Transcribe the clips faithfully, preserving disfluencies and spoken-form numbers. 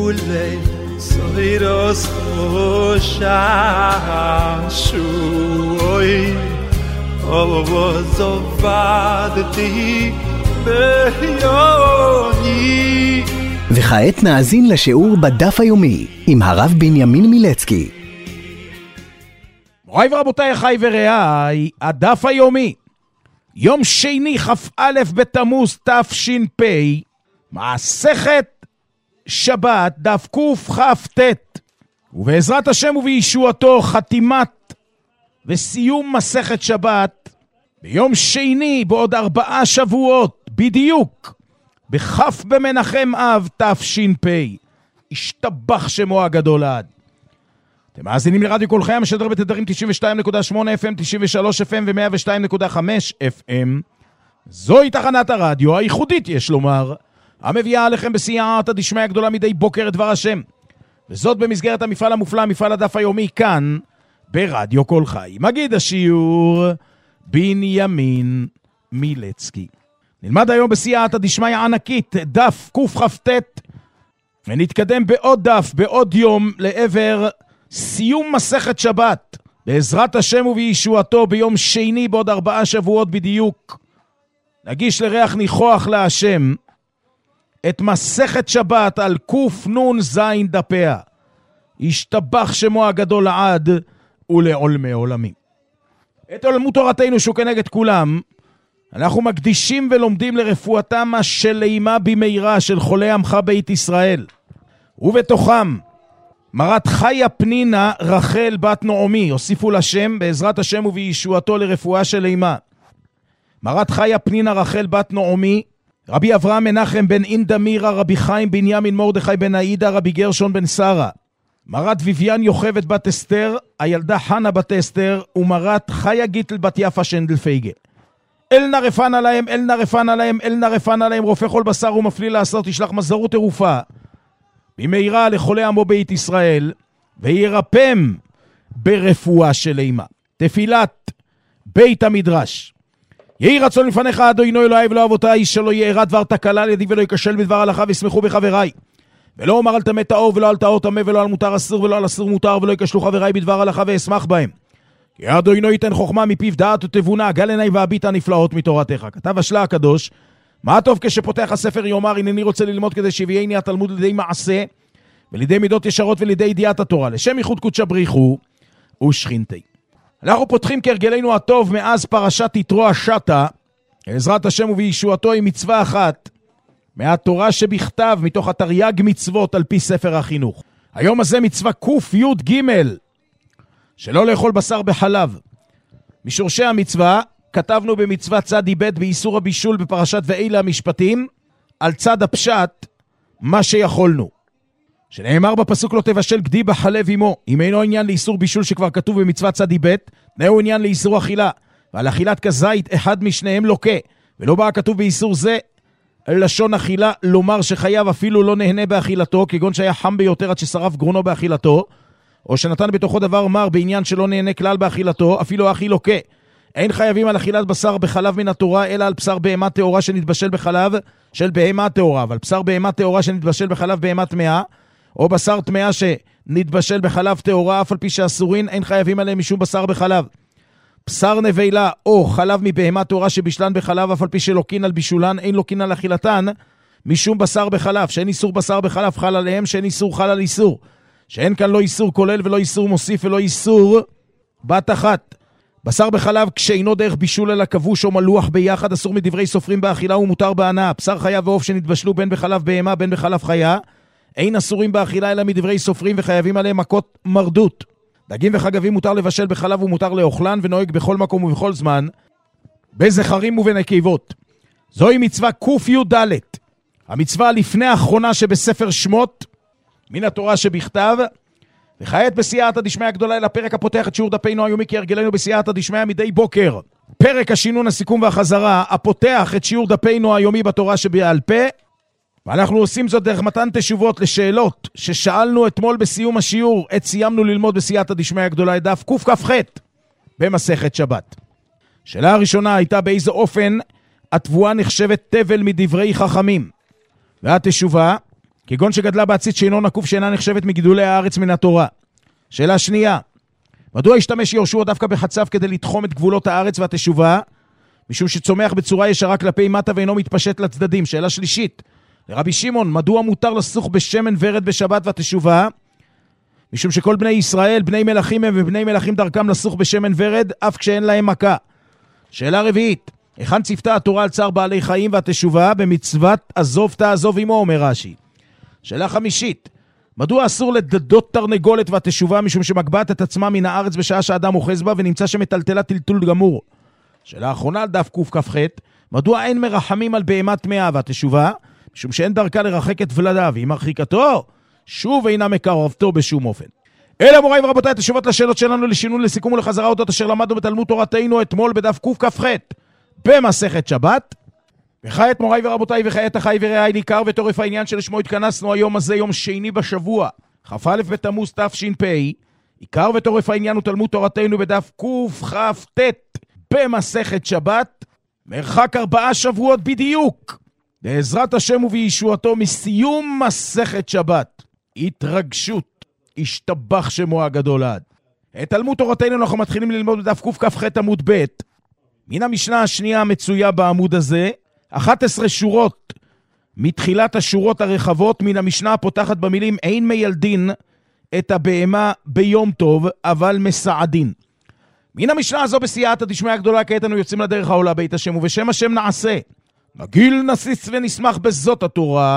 kule soiros shashui ozovadti beyoni. וכעת נאזין לשיעור בדף היומי עם הרב בנימין מילצקי. מוריי ורבותיי, אחיי ורעיי, הדף היומי, יום שני כ"א בתמוז תש"פ, מסכת שבת, דף קכ"ט, ובעזרת השם ובישועתו חתימת וסיום מסכת שבת ביום שני בעוד ארבעה שבועות בדיוק, בכף במנחם אב תש"פ. השתבח שמו הגדול עד. אתם מאזינים לרדיו כל חיים, משדר בתדרים תשעים ושתיים נקודה שמונה אף אם, תשעים ושלוש אף אם ו-מאה ושתיים נקודה חמש אף אם. זוהי תחנת הרדיו הייחודית, יש לומר, המביאה עליכם בסייעתא דשמיא הגדולה מדי בוקר את דבר השם. וזאת במסגרת המפעל המופלא, מפעל הדף היומי, כאן ברדיו כל חיים. מגיד השיעור בנימין מילצקי. נלמד היום בסייעתא דשמיא ענקית, דף קכ"ט, ונתקדם בעוד דף, בעוד יום, לעבר סיום מסכת שבת, בעזרת השם ובישועתו ביום שני בעוד ארבעה שבועות בדיוק. נגיש לריח ניחוח להשם את מסכת שבת על קנ"ז דפיה. השתבח שמו הגדול לעד ולעולמי עולמים. את עולמות תורתנו שהוא כנגד כולם, אנחנו מקדישים ולומדים לרפואתם השלימה במהרה של חולי עמך בית ישראל, ובתוכם מרת חיה פנינה רחל בת נעמי, הוסיפו לשם בעזרת השם ובישועתו לרפואה שלימה. מרת חיה פנינה רחל בת נעמי, רבי אברהם מנחם בן אינדמירה, רבי חיים בנימין מרדכי בן עאידה, רבי גרשון בן שרה, מרת ויביאן יוכבד בת אסתר, הילדה חנה בת אסתר, ומרת חיה גיטל בת יפה שנדל פייגה. אל נרפן עליהם, אל נרפן עליהם, אל נרפן עליהם, רופא כל בשר ומפליל לעשות, תשלח מזרות תרופה במהרה לחולי עמו בית ישראל, וירפם ברפואה שלימה. תפילת בית המדרש. יהי רצון לפניך אדוני אלוהי ולא אבותיי, שלא יארע דבר תקלה על ידי ולא ייכשל בדבר הלכה, וישמחו בחבריי. ולא אומר על טמא טהור ולא על טהור טמא, ולא על מותר אסור ולא על אסור מותר, ולא ייכשלו חבריי בדבר הלכה ואשמח בהם. כי אדוני ייתן חוכמה מפיו דעת ותבונה, גל עיני והביט הנפלאות מתורתך. כתב השלה הקדוש, מה טוב כשפותח הספר יאמר, הנני רוצה ללמוד כדי שיביאני התלמוד לידי מעשה ולידי מידות ישרות ולידי ידיעת התורה, לשם ייחוד קודשא בריחו ושכינתי. אנחנו פותחים כהרגלנו הטוב מאז פרשת יתרו השטה, בעזרת השם ובישועתו, עם מצווה אחת מהתורה שבכתב, מתוך התרי"ג מצוות על פי ספר החינוך. היום הזה מצווה ק"י"ג, שלא לאכול בשר בחלב. משורשי המצווה כתבנו במצווה צדי ב' באיסור הבישול בפרשת ואלה המשפטים, על צד הפשט מה שיכולנו, שנאמר בפסוק לא תבשל גדי בחלב עמו. אם אינו עניין לאיסור בישול שכבר כתוב במצווה צדי ב', נאו עניין לאיסור אכילה, ועל אכילת כזית אחד משניהם לוקה, ולא בא כתוב באיסור זה לשון אכילה, לומר שחייב אפילו לא נהנה באכילתו, כגון שהיה חם ביותר עד ששרף גרונו באכילתו, או שנתן בתוכו דבר מר בעניין שלא נהנה כלל באכילתו, אפילו אכיל לוקה. אין חייבים על אכילת בשר בחלב מן התורה, אלא על בשר בהמה טהורה שנתבשל בחלב של בהמה טהורה. אבל בשר בהמה טהורה שנתבשל בחלב בהמה טמאה, או בשר טמאה שנתבשל בחלב טהורה, אף על פי שאסורין, אין חייבים עליהם משום בשר בחלב. בשר נבלה או חלב מבהמה טהורה שבישלן בחלב, אף על פי שלוקין על בישולן, אין לוקין על אכילתן משום בשר בחלב. שאין איסור בשר בחלב חל עליהם, שאין איסור חל על איסור. שאין כאן לא איסור כולל ולא איסור מוסיף ולא איסור בת אחת. בשר בחלב כשאינו דרך בישול אלא כבוש או מלוח ביחד, אסור מדברי סופרים באכילה ומותר בהנאה. בשר חיה ועוף שנתבשלו בין בחלב בהמה בין בחלב חיה, אין אסורים באכילה אלא מדברי סופרים וחייבים עליהם מכות מרדות. דגים וחגבים מותר לבשל בחלב ומותר לאוכלן, ונוהג בכל מקום ובכל זמן בזכרים ובנקבות. זוהי מצווה ק"י"ד, המצווה לפני האחרונה שבספר שמות מן התורה שבכתב. וכעת בסייעתא דשמיא הגדולה אל הפרק הפותח את שיעור דפינו היומי כהרגלנו בסייעתא דשמיא מדי בוקר, פרק השינון, הסיכום והחזרה, הפותח את שיעור דפינו היומי בתורה שבעל פה. ואנחנו עושים זאת דרך מתן תשובות לשאלות ששאלנו אתמול בסיום השיעור. עת סיימנו ללמוד בסייעתא דשמיא הגדולה דף קכ"ח במסכת שבת. שאלה הראשונה הייתה באיזה אופן התבואה נחשבת תבל מדברי חכמים, והתשובה כגון שגדלה בעציץ שאינו נקוף שאינה נחשבת מגידולי הארץ מן התורה. שאלה שנייה, מדוע השתמש יהושע דווקא בחצב כדי לתחום את גבולות הארץ והתשובה? משום שצומח בצורה ישרה כלפי מטה ואינו מתפשט לצדדים. שאלה שלישית, לרבי שמעון, מדוע מותר לסוך בשמן ורד בשבת והתשובה? משום שכל בני ישראל, בני מלכים הם ובני מלכים דרכם לסוך בשמן ורד, אף כשאין להם מכה. שאלה רביעית, היכן צפתה התורה על צער בעלי חיים והתשובה? במצוות עזוב תעזוב עמו, אומר רש"י. שאלה חמישית, מדוע אסור לדדות תרנגולת והתשובה? משום שמגבעת את עצמה מן הארץ בשעה שאדם אוחז בה ונמצא שמטלטלה טלטול גמור. שאלה אחרונה על דף קכ"ח, מדוע אין מרחמים על בהמה טמאה והתשובה? משום שאין דרכה לרחק את ולדה, והיא מרחיקתו שוב אינה מקרבתו בשום אופן. אלה מוריי ורבותיי, התשובות לשאלות שלנו לשינון, לסיכום ולחזרה אותות אשר למדנו בתלמוד תורתנו אתמול בדף קכ"ח במסכת שבת. וכעת מוריי ורבותיי, וכעת אחי ורעי, ניכר וטורף העניין שלשמו התכנסנו היום הזה, יום שני בשבוע, כ"א בתמוז תש"פ. עיקר וטורף העניין הוא תלמוד תורתנו בדף קכ"ט במסכת שבת, מרחק ארבעה שבועות בדיוק, בעזרת השם ובישועתו, מסיום מסכת שבת. התרגשות, השתבח שמו הגדול עד. את תלמוד תורתנו אנחנו מתחילים ללמוד בדף קכ"ח עמוד ב', מן המשנה השנייה המצויה בעמוד הזה, אחת עשרה שורות מתחילת השורות הרחבות מן המשנה הפותחת במילים אין מיילדין את הבהמה ביום טוב אבל מסעדין. מן המשנה הזו בסייעתא דשמיא הגדולה, כעת אנו יוצאים לדרך העולה בית השם, ובשם השם נעשה, נגיל נסיס ונשמח בזאת התורה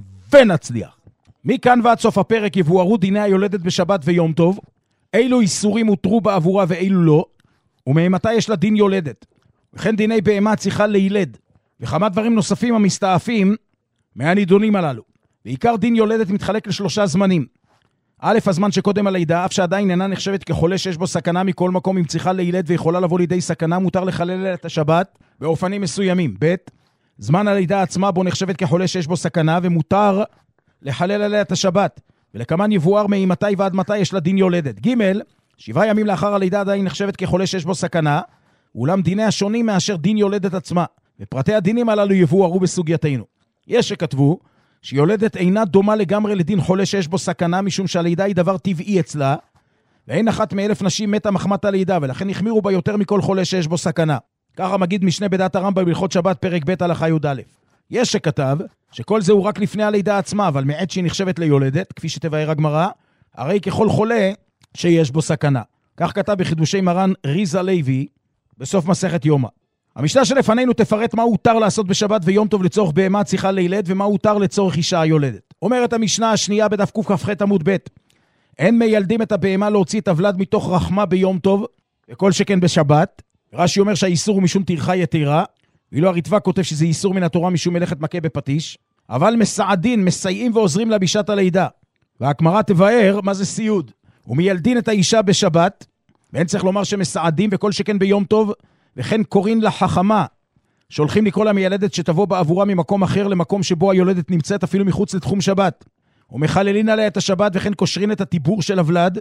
ונצליח. מכאן ועד סוף הפרק יבוארו דיני היולדת בשבת ויום טוב, אילו איסורים הותרו בעבורה ואילו לא, וממתי יש לה דין יולדת, וכן דיני בהמה צריכה להילד, וכמה דברים נוספים המסתעפים מהנידונים הללו. ועיקר דין יולדת מתחלק לשלושה זמנים. א', הזמן שקודם הלידה, אף שעדיין אינה נחשבת כחולה שיש בו סכנה מכל מקום, אם צריכה להילד ויכולה לבוא לידי סכנה, מותר לחלל את השבת באופנים מסוימים. ב', זמן הלידה עצמה בו נחשבת כחולה שיש בו סכנה, ומותר לחלל עליה את השבת, ולכמן יבואר ממתי ועד מתי יש לה דין יולדת. ג', שבעה ימים לאחר הלידה עדיין נחשבת כחולה שיש בו סכנה, אולם דיני השונים מאשר דין יולדת עצמה, ופרטי הדינים הללו יבוארו בסוגייתנו. יש שכתבו שיולדת אינה דומה לגמרי לדין חולה שיש בו סכנה, משום שהלידה היא דבר טבעי אצלה, ואין אחת מאלף נשים מתה מחמת הלידה, ולכן החמירו בה יותר מכל חולה שיש בו סכנה. ככה מגיד משנה בדעת הרמב"ם בהלכות שבת פרק ב' הלכה י"א. יש שכתב שכל זה הוא רק לפני הלידה עצמה, אבל מעת שהיא נחשבת ליולדת, כפי שתבאר הגמרא, הרי ככל חולה שיש בו סכנה. כך כתב בחידושי מרן ריזה לוי בסוף מסכת יומא. המשנה שלפנינו תפרט מה הותר לעשות בשבת ויום טוב לצורך בהמה צריכה לילד, ומה הותר לצורך אישה היולדת. אומרת המשנה השנייה בדף קכ"ח עמוד ב', אין מיילדים את הבהמה להוציא את הוולד מתוך רחמה ביום טוב, וכל שכן בשבת. רש"י אומר שהאיסור הוא משום טרחה יתרה, ואילו הרטב"א כותב שזה איסור מן התורה משום מלאכת מכה בפטיש, אבל מסעדין, מסייעים ועוזרים לה בשעת הלידה. והגמרא תבאר מה זה סיוד. ומיילדין את האישה בשבת, ואין צריך לומר שמסעדים וכל שכן ביום טוב, וכן קוראים לה חכמה, שהולכים לקרוא לה מיילדת שתבוא בעבורה ממקום אחר למקום שבו היולדת נמצאת אפילו מחוץ לתחום שבת. ומחללין עליה את השבת, וכן קושרין את הטיבור של הוולד,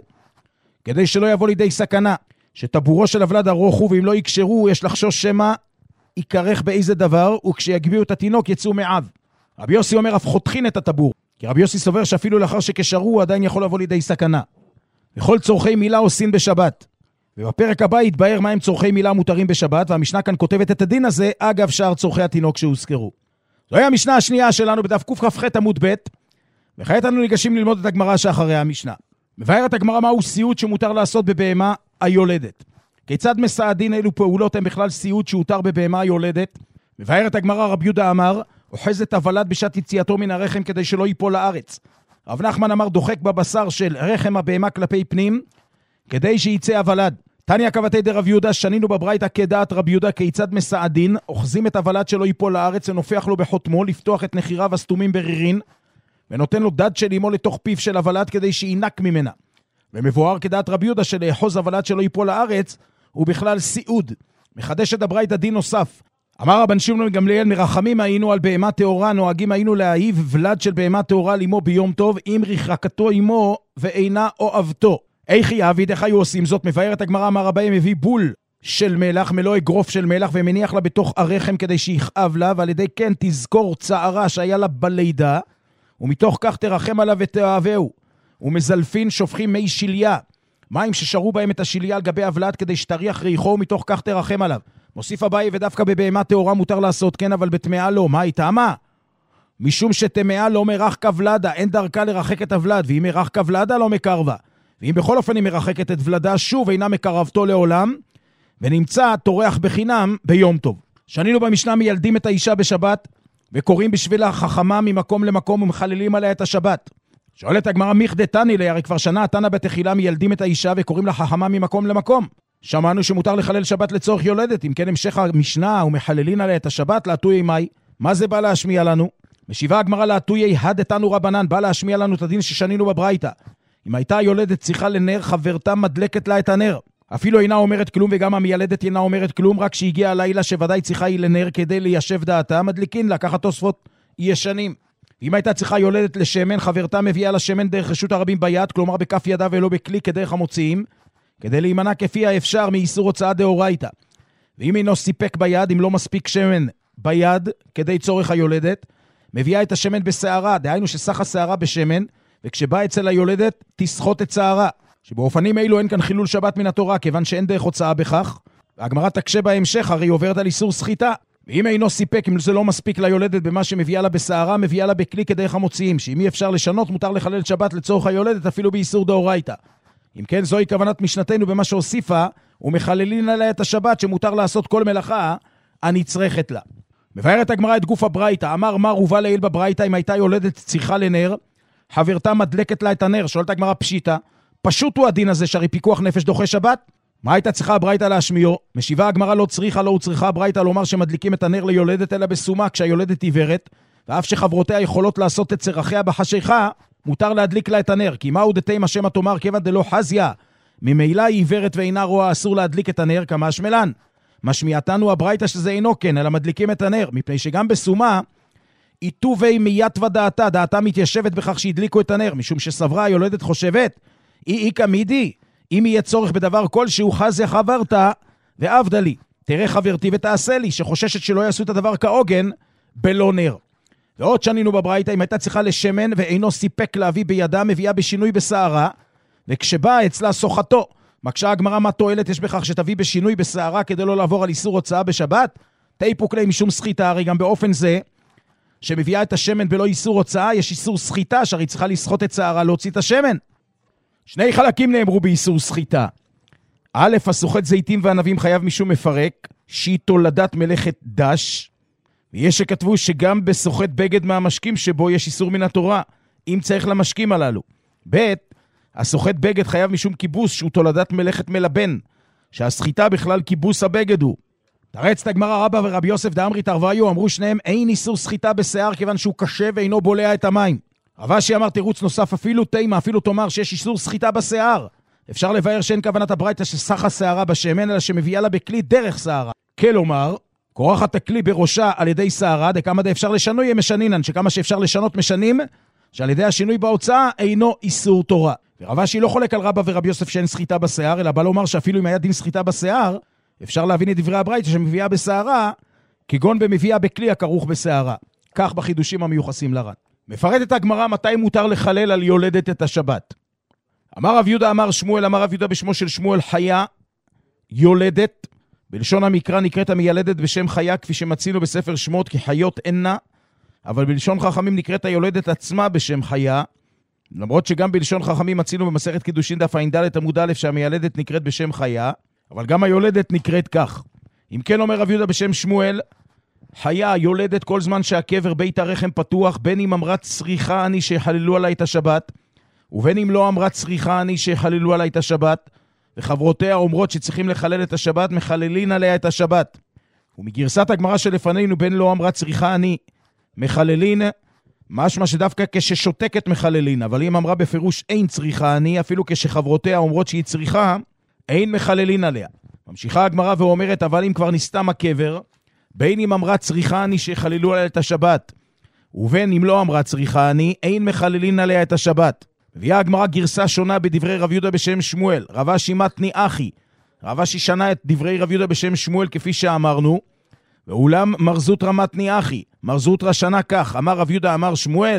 כדי שלא יבוא לידי סכנה, שטבורו של הוולד ארוך הוא, ואם לא יקשרו יש לחשוש שמה יקרך באיזה דבר, וכשיגביעו את התינוק יצאו מעב. רבי יוסי אומר אף חותכין את הטבור, כי רבי יוסי סובר שאפילו לאחר שקשרו הוא עדיין יכול לבוא לידי סכנה. וכל צורכי מילה עושים בשבת. ובפרק הבא יתבהר מהם צורכי מילה מותרים בשבת, והמשנה כאן כותבת את הדין הזה אגב שאר צורכי התינוק שהוזכרו. זוהי המשנה השנייה שלנו בדף קכ"ח עמוד ב', וכעת אנו ניגשים ללמוד את הגמרא שאחרי המשנה. מבארת הגמרא מהו סיוד שמותר לעשות בבהמה היולדת. כיצד מסעדין אילו פעולות הם בכלל סיוד שהותר בבהמה היולדת? מבארת הגמרא רבי יהודה אמר, אוחז את הוולד בשעת יציאתו מן הרחם כדי שלא ייפול לארץ. רב נחמן אמר דוחק בבשר של רחם הבהמה כלפי פנים, כדי שיצא הוולד. תניא קבתי דרב יהודה, שנינו בברייתא כדעת רבי יהודה, כיצד מסעדין, אוחזים את הוולד שלא ייפול לארץ, ונופח לו בחותמו, לפתוח את נחיריו הסתומים ברירין, ונותן לו דד של אמו לתוך פיו של הוולד כדי שינק ממנה. ומבואר כדעת רבי יהודה שלאחוז הוולד שלא ייפול לארץ, הוא בכלל סיעוד. מחדש את הברייתא דין נוסף. אמר רבן שמעון בן גמליאל, מרחמים היינו על בהמה טהורה, נוהגים היינו להאהיב ולד של בהמה טהורה לאמו ביום טוב, אם רחקתו אמו ואינה אוהבתו. איך יעביד, איך היו עושים זאת? מבארת הגמרא, אמר רבי, מביא בול של מלח, מלוא אגרוף של מלח, ומניח לה בתוך הרחם כדי שיכאב לה, ועל ידי כן תזכור צערה שהיה לה בלידה, ומתוך כך תרחם עליו ותאהבהו. ומזלפין שופכים מי שליה, מים ששרו בהם את השליה על גבי הבלד כדי שתריח ריחו, ומתוך כך תרחם עליו. מוסיף אביי, ודווקא בבהמה טהורה מותר לעשות כן, אבל בטמאה לא. מה הייתה? מה? משום שטמאה לא מרח כבלדה, אין דרכה לרחק את הוולד, ואם מרח כבלדה לא מקרבה. ואם בכל אופן היא מרחקת את ולדה, שוב אינה מקרבתו לעולם, ונמצא תורח בחינם ביום טוב. שנינו במשנה מילדים את האישה בשבת, וקוראים בשבילה חכמה ממקום למקום, ומחללים עליה את השבת. שואלת הגמרא, מיכדי תני לי, הרי כבר שנה תנא בתחילה מילדים את האישה, וקוראים לה חכמה ממקום למקום. שמענו שמותר לחלל שבת לצורך יולדת, אם כן המשך המשנה ומחללין עליה את השבת, להטויי מי. מה זה בא להשמיע לנו? משיבה הגמרא להטויי הדתנו רבנן, בא להשמיע לנו את הדין ששנינו בברייתא. אם הייתה היולדת צריכה לנר, חברתה מדלקת לה את הנר. אפילו אינה אומרת כלום, וגם המילדת אינה אומרת כלום, רק שהגיעה הלילה שוודאי צריכה היא לנר כדי ליישב דעתה, מדליקין לה, ככה תוספות ישנים. אם הייתה צריכה יולדת לשמן, חברתה מביאה לשמן דרך רשות הרבים ביד, כלומר בכף ידה ולא בכלי כדרך המוציאים, כדי להימנע כפי האפשר מאיסור הוצאה דאורייתא. ואם אינו סיפק ביד, אם לא מספיק שמן ביד כדי צורך היולדת, מביאה את השמן בשערה, דהיינו שסך השערה בשמן, וכשבא אצל היולדת תסחוט את שערה, שבאופנים אילו אין כאן חילול שבת מן התורה, כיוון שאין דרך הוצאה בכך, והגמרא תקשה בהמשך, הרי עוברת על איסור סחיטה. ואם אינו סיפק, אם זה לא מספיק ליולדת במה שמביאה לה בשערה, מביאה לה בכלי כדרך המוציאים, שאם אי אפשר לשנות, מותר לחלל שבת לצורך היולדת, אפילו באיסור דאורייתא. אם כן, זוהי כוונת משנתנו במה שהוסיפה, ומחללין עליה את השבת, שמותר לעשות כל מלאכה הנצרכת לה. מבארת הגמרא את גוף הברייתא, אמר מר הובא לעיל בברייתא, אם הייתה יולדת צריכה לנר, חברתה מדלקת לה את הנר. שואלת הגמרא פשיטה, פשוט הוא הדין הזה שהרי פיקוח נפש דוחה שבת? מה הייתה צריכה הברייתא להשמיעו? משיבה הגמרא לא צריכה, לא צריכה הברייתא לומר שמדליקים את הנר ליולדת אלא בסומה כשהיולדת עיוורת, ואף שחברותיה יכולות לעשות את צרכיה בחשיכה, מותר להדליק לה את הנר, כי מהו דתימה שמא תאמר כיוון דלא חזיה, ממילא היא עיוורת ואינה רואה, אסור להדליק את הנר כמה שמלן. משמיעתנו הברייתא שזה אינו כן, אלא מדליקים את הנר, מפני שגם בסומה איתובי מיית ודעתה, דעתה מתיישבת בכך שהדליקו את הנר, משום שסברה היולדת חושבת, אי אי כמידי, אם יהיה צורך בדבר כלשהו חזיה חברתה ועבדה לי, תראה חברתי ותעשה לי, שחוששת שלא יעשו את הדבר כעוגן בלא נר. ועוד שנינו בברייתא, אם הייתה צריכה לשמן ואינו סיפק להביא בידה, מביאה בשינוי בשערה, וכשבאה אצלה סוחתו, מקשה הגמרא מה תועלת יש בכך שתביא בשינוי בשערה כדי לא לעבור על איסור הוצאה בשבת? תיפוק לי משום סחיטה, הרי גם באופן זה שמביאה את השמן בלא איסור הוצאה, יש איסור סחיטה, שהרי צריכה לסחוט את שערה להוציא את השמן. שני חלקים נאמרו באיסור סחיטה. א', הסוחט זיתים וענבים חייב משום מפרק, שהיא תולדת מלאכת דש, ויש שכתבו שגם בסוחט בגד מהמשקים שבו יש איסור מן התורה, אם צריך למשקים הללו. ב', הסוחט בגד חייב משום כיבוס, שהוא תולדת מלאכת מלבן, שהסחיטה בכלל כיבוס הבגד הוא. תרץ את הגמרא רבא ורבי יוסף דאמרי תרוויו, אמרו שניהם אין איסור סחיטה בשיער כיוון שהוא קשה ואינו בולע את המים. רבשי אמר תירוץ נוסף, אפילו תימה, אפילו תאמר שיש איסור סחיטה בשיער. אפשר לבאר שאין כוונת הברייתא שסח השערה בשמן, אלא שמביאה לה בכלי דרך שערה. כלומר, קורחת הכלי בראשה על ידי שערה, דכמה דה אפשר לשנוי משנינן, שכמה שאפשר לשנות משנים, שעל ידי השינוי בהוצאה אינו איסור תורה. ורבשי לא חולק על רבא ורבי יוסף שאין סחיטה בשיער, אלא בא לומר שאפילו אם היה דין סחיטה בשיער, אפשר להבין את דברי הברייתא שמביאה בשערה, כגון במביאה בכלי הכרוך בשערה. כך בחידושים המיוחסים לר"ן. מפרטת הגמרא מתי מותר לחלל על יולדת את השבת. אמר רב יהודה אמר שמואל, אמר רב יהודה בשמו של שמואל, חיה יולדת, בלשון המקרא נקראת המיילדת בשם חיה, כפי שמצינו בספר שמות, כי חיות אינה, אבל בלשון חכמים נקראת היולדת עצמה בשם חיה, למרות שגם בלשון חכמים מצינו במסכת קידושין דף ע"ד עמוד א' שהמיילדת נקראת בשם חיה, אבל גם היולדת נקראת כך. אם כן אומר רב יהודה בשם שמואל, חיה יולדת כל זמן שהקבר בית הרחם פתוח, בין אם אמרה צריכה אני שיחללו עליי את השבת, ובין אם לא אמרה צריכה אני שיחללו עליי את השבת, וחברותיה אומרות שצריכים לחלל את השבת, מחללין עליה את השבת. ומגרסת הגמרא שלפנינו, בין לא אמרה צריכה אני מחללין, משמע שדווקא כששותקת מחללין, אבל אם אמרה בפירוש אין צריכה אני, אפילו כשחברותיה אומרות שהיא צריכה, אין מחללין עליה. ממשיכה הגמרא ואומרת, אבל אם כבר נסתם הקבר, בין אם אמרה צריכה אני שיחללו עליה את השבת, ובין אם לא אמרה צריכה אני, אין מחללין עליה את השבת. מביאה הגמרא גרסה שונה בדברי רב יהודה בשם שמואל, רבשי מתני אחי, רבשי שנה את דברי רב יהודה בשם שמואל כפי שאמרנו, ואולם מרזות רמתני אחי, מרזות רשנה כך, אמר רב יהודה אמר שמואל,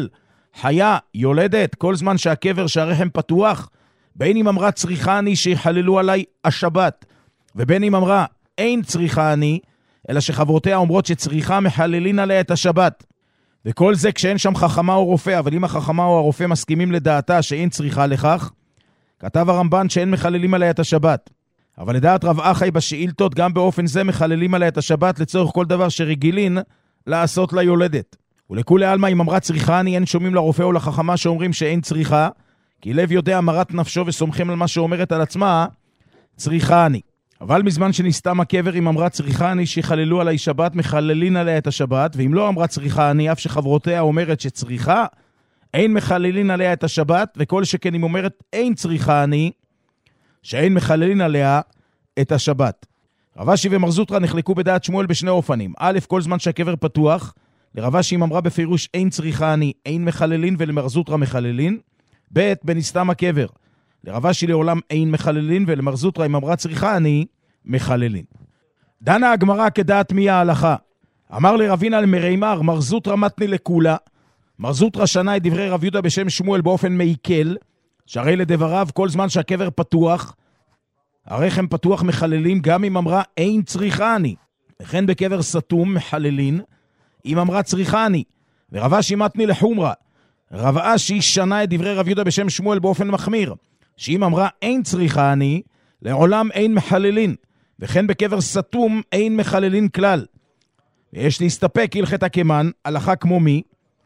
חיה, יולדת, כל זמן שהקבר שהרחם פתוח, בין אם אמרה צריכה אני שיחללו עליי השבת, ובין אם אמרה אין צריכה אני, אלא שחברותיה אומרות שצריכה מחללין עליה את השבת. וכל זה כשאין שם חכמה או רופא, אבל אם החכמה או הרופא מסכימים לדעתה שאין צריכה לכך, כתב הרמב"ן שאין מחללים עליה את השבת. אבל לדעת רב אחי בשאילתות, גם באופן זה מחללים עליה את השבת לצורך כל דבר שרגילין לעשות ליולדת. ולכולי עלמא אם אמרה צריכה אני, אין שומעים לרופא או לחכמה שאומרים שאין צריכה, כי לב יודע אמרת נפשו וסומכים על מה שאומרת על עצמה, צריכה אני. אבל מזמן שנסתם הקבר, אם אמרה צריכה אני שיחללו עליי שבת, מחללין עליה את השבת, ואם לא אמרה צריכה אני, אף שחברותיה אומרת שצריכה, אין מחללין עליה את השבת, וכל שכן אם אומרת אין צריכה אני, שאין מחללין עליה את השבת. רב אשי ומר זוטרא נחלקו בדעת שמואל בשני אופנים. א', כל זמן שהקבר פתוח, לרב אשי אם אמרה בפירוש אין צריכה אני, אין מחללין, ולמר זוטרא מחללין. ב', בנסתם הקבר, לרב אשי לעולם אין מחללין, ולמר זוטרא אם אמרה צריכה אני, מחללין. דנה הגמרא כדעת מי ההלכה. אמר לרבינה למרימר, מר זוטרא מתני לכולה. מר זוטרא שנה את דברי רב יהודה בשם שמואל באופן מעיקל, שהרי לדבריו כל זמן שהקבר פתוח, הרחם פתוח מחללין, גם אם אמרה אין צריכה אני. וכן בקבר סתום מחללין, אם אמרה צריכה אני. ורב אשי מתני לחומרה. רב אשי שנה את דברי רב יהודה בשם שמואל באופן מחמיר, שאם אמרה אין צריכה אני, לעולם אין מחללין. וכן בקבר סתום אין מחללין כלל. ויש להסתפק הלכת הקמן, הלכה כמו מי?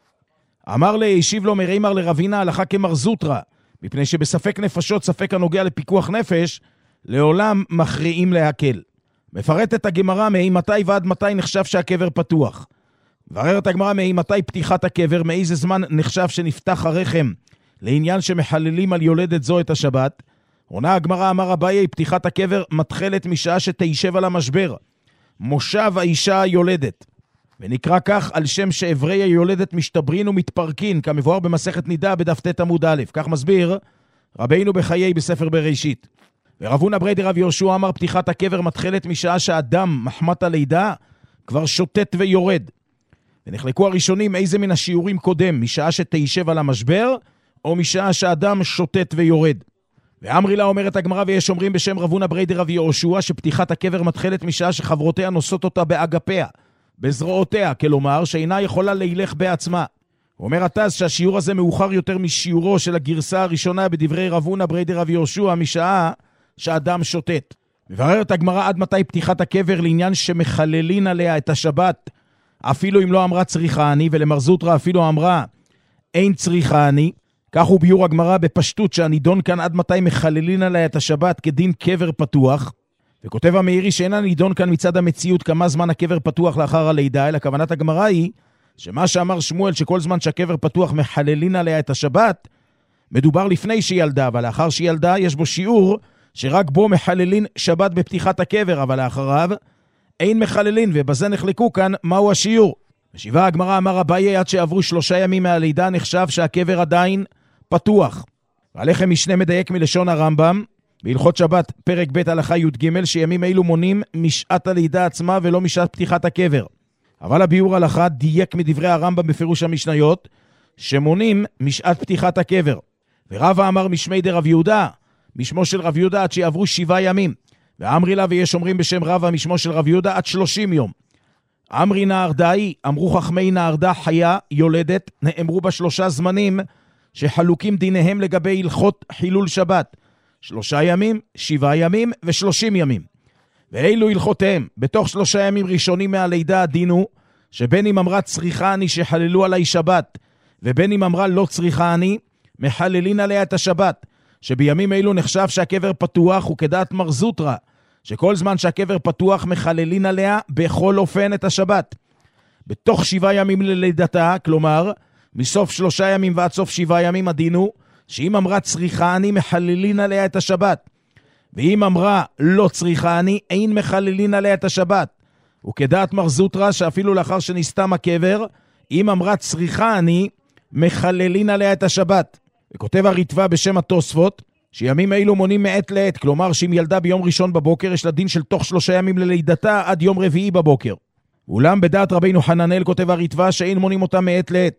אמר לי, השיב לו מרימר לרבינה, הלכה כמר זוטרא, מפני שבספק נפשות, ספק הנוגע לפיקוח נפש, לעולם מכריעים להקל. מפרטת הגמרא מאימתי ועד מתי נחשב שהקבר פתוח. מבררת הגמרא מאימתי פתיחת הקבר, מאיזה זמן נחשב שנפתח הרחם, לעניין שמחללים על יולדת זו את השבת. עונה הגמרא, אמר אביי, פתיחת הקבר מתחלת משעה שתישב על המשבר, מושב האישה היולדת. ונקרא כך על שם שעברי היולדת משתברין ומתפרקין, כמבואר במסכת נידה בדף ט עמוד א'. כך מסביר רבינו בחיי בספר בראשית. ורב הונא ברי דרב יהושע אמר, פתיחת הקבר מתחלת משעה שהאדם מחמת הלידה כבר שוטט ויורד. ונחלקו הראשונים איזה מן השיעורים קודם, משעה שתישב על המשבר, או משעה שהאדם שוטט ויורד. ואמרי לה אומרת הגמרא, ויש אומרים בשם רב הונא ברי דרב יהושע, שפתיחת הקבר מתחלת משעה שחברותיה נושאות אותה באגפיה, בזרועותיה, כלומר שאינה יכולה להילך בעצמה. הוא אומר התז שהשיעור הזה מאוחר יותר משיעורו של הגרסה הראשונה בדברי רב הונא ברי דרב יהושע, משעה שהאדם שוטט. מבררת הגמרא עד מתי פתיחת הקבר לעניין שמחללין עליה את השבת, אפילו אם לא אמרה צריכה אני, ולמר זוטרא אפילו אמרה אין צריכה אני. כך הוא ביור הגמרא בפשטות שהנידון כאן עד מתי מחללין עליה את השבת כדין קבר פתוח. וכותב המאירי שאינה נידון כאן מצד המציאות כמה זמן הקבר פתוח לאחר הלידה, אלא כוונת הגמרא היא שמה שאמר שמואל שכל זמן שהקבר פתוח מחללין עליה את השבת, מדובר לפני שהיא ילדה, אבל לאחר שהיא ילדה יש בו שיעור שרק בו מחללין שבת בפתיחת הקבר, אבל לאחריו אין מחללין, ובזה נחלקו כאן מהו השיעור. בשבעה הגמרא אמר אביי, עד שעברו שלושה ימים מהלידה נחשב שהקבר עדיין פתוח. והלחם משנה מדייק מלשון הרמב"ם בהלכות שבת פרק ב' הלכה י"ג, שימים אילו מונים משעת הלידה עצמה ולא משעת פתיחת הקבר. אבל הביאור הלכה דייק מדברי הרמב"ם בפירוש המשניות שמונים משעת פתיחת הקבר. ורבא אמר משמי דרב יהודה, משמו של רב יהודה עד שיעברו שבעה ימים. ואמרי לה, ויש אומרים בשם רבא משמו של רב יהודה עד שלושים יום. אמרי נהרדאי, אמרו חכמי נהרדה חיה יולדת, נאמרו בשלושה זמנים שחלוקים דיניהם לגבי הלכות חילול שבת. שלושה ימים, שבעה ימים ושלושים ימים. ואילו הלכותיהם, בתוך שלושה ימים ראשונים מהלידה הדינו, שבין אם אמרה צריכה אני שחללו עליי שבת, ובין אם אמרה לא צריכה אני, מחללין עליה את השבת, שבימים אלו נחשב שהקבר פתוח, וכדעת מר זוטרא, שכל זמן שהקבר פתוח מחללין עליה בכל אופן את השבת. בתוך שבעה ימים ללידתה, כלומר, מסוף שלושה ימים ועד סוף שבעה ימים הדינו, שאם אמרה צריכה אני מחללין עליה את השבת, ואם אמרה לא צריכה אני, אין מחללין עליה את השבת. וכדעת מר זוטרא, שאפילו לאחר שנסתם הקבר, אם אמרה צריכה אני, מחללין עליה את השבת. וכותב הריטב"א בשם התוספות, שימים אילו מונים מעת לעת, כלומר שאם ילדה ביום ראשון בבוקר, יש לה דין של תוך שלושה ימים ללידתה עד יום רביעי בבוקר. אולם בדעת רבינו חננאל כותב הריטב"א שאין מונים אותה מעת לעת,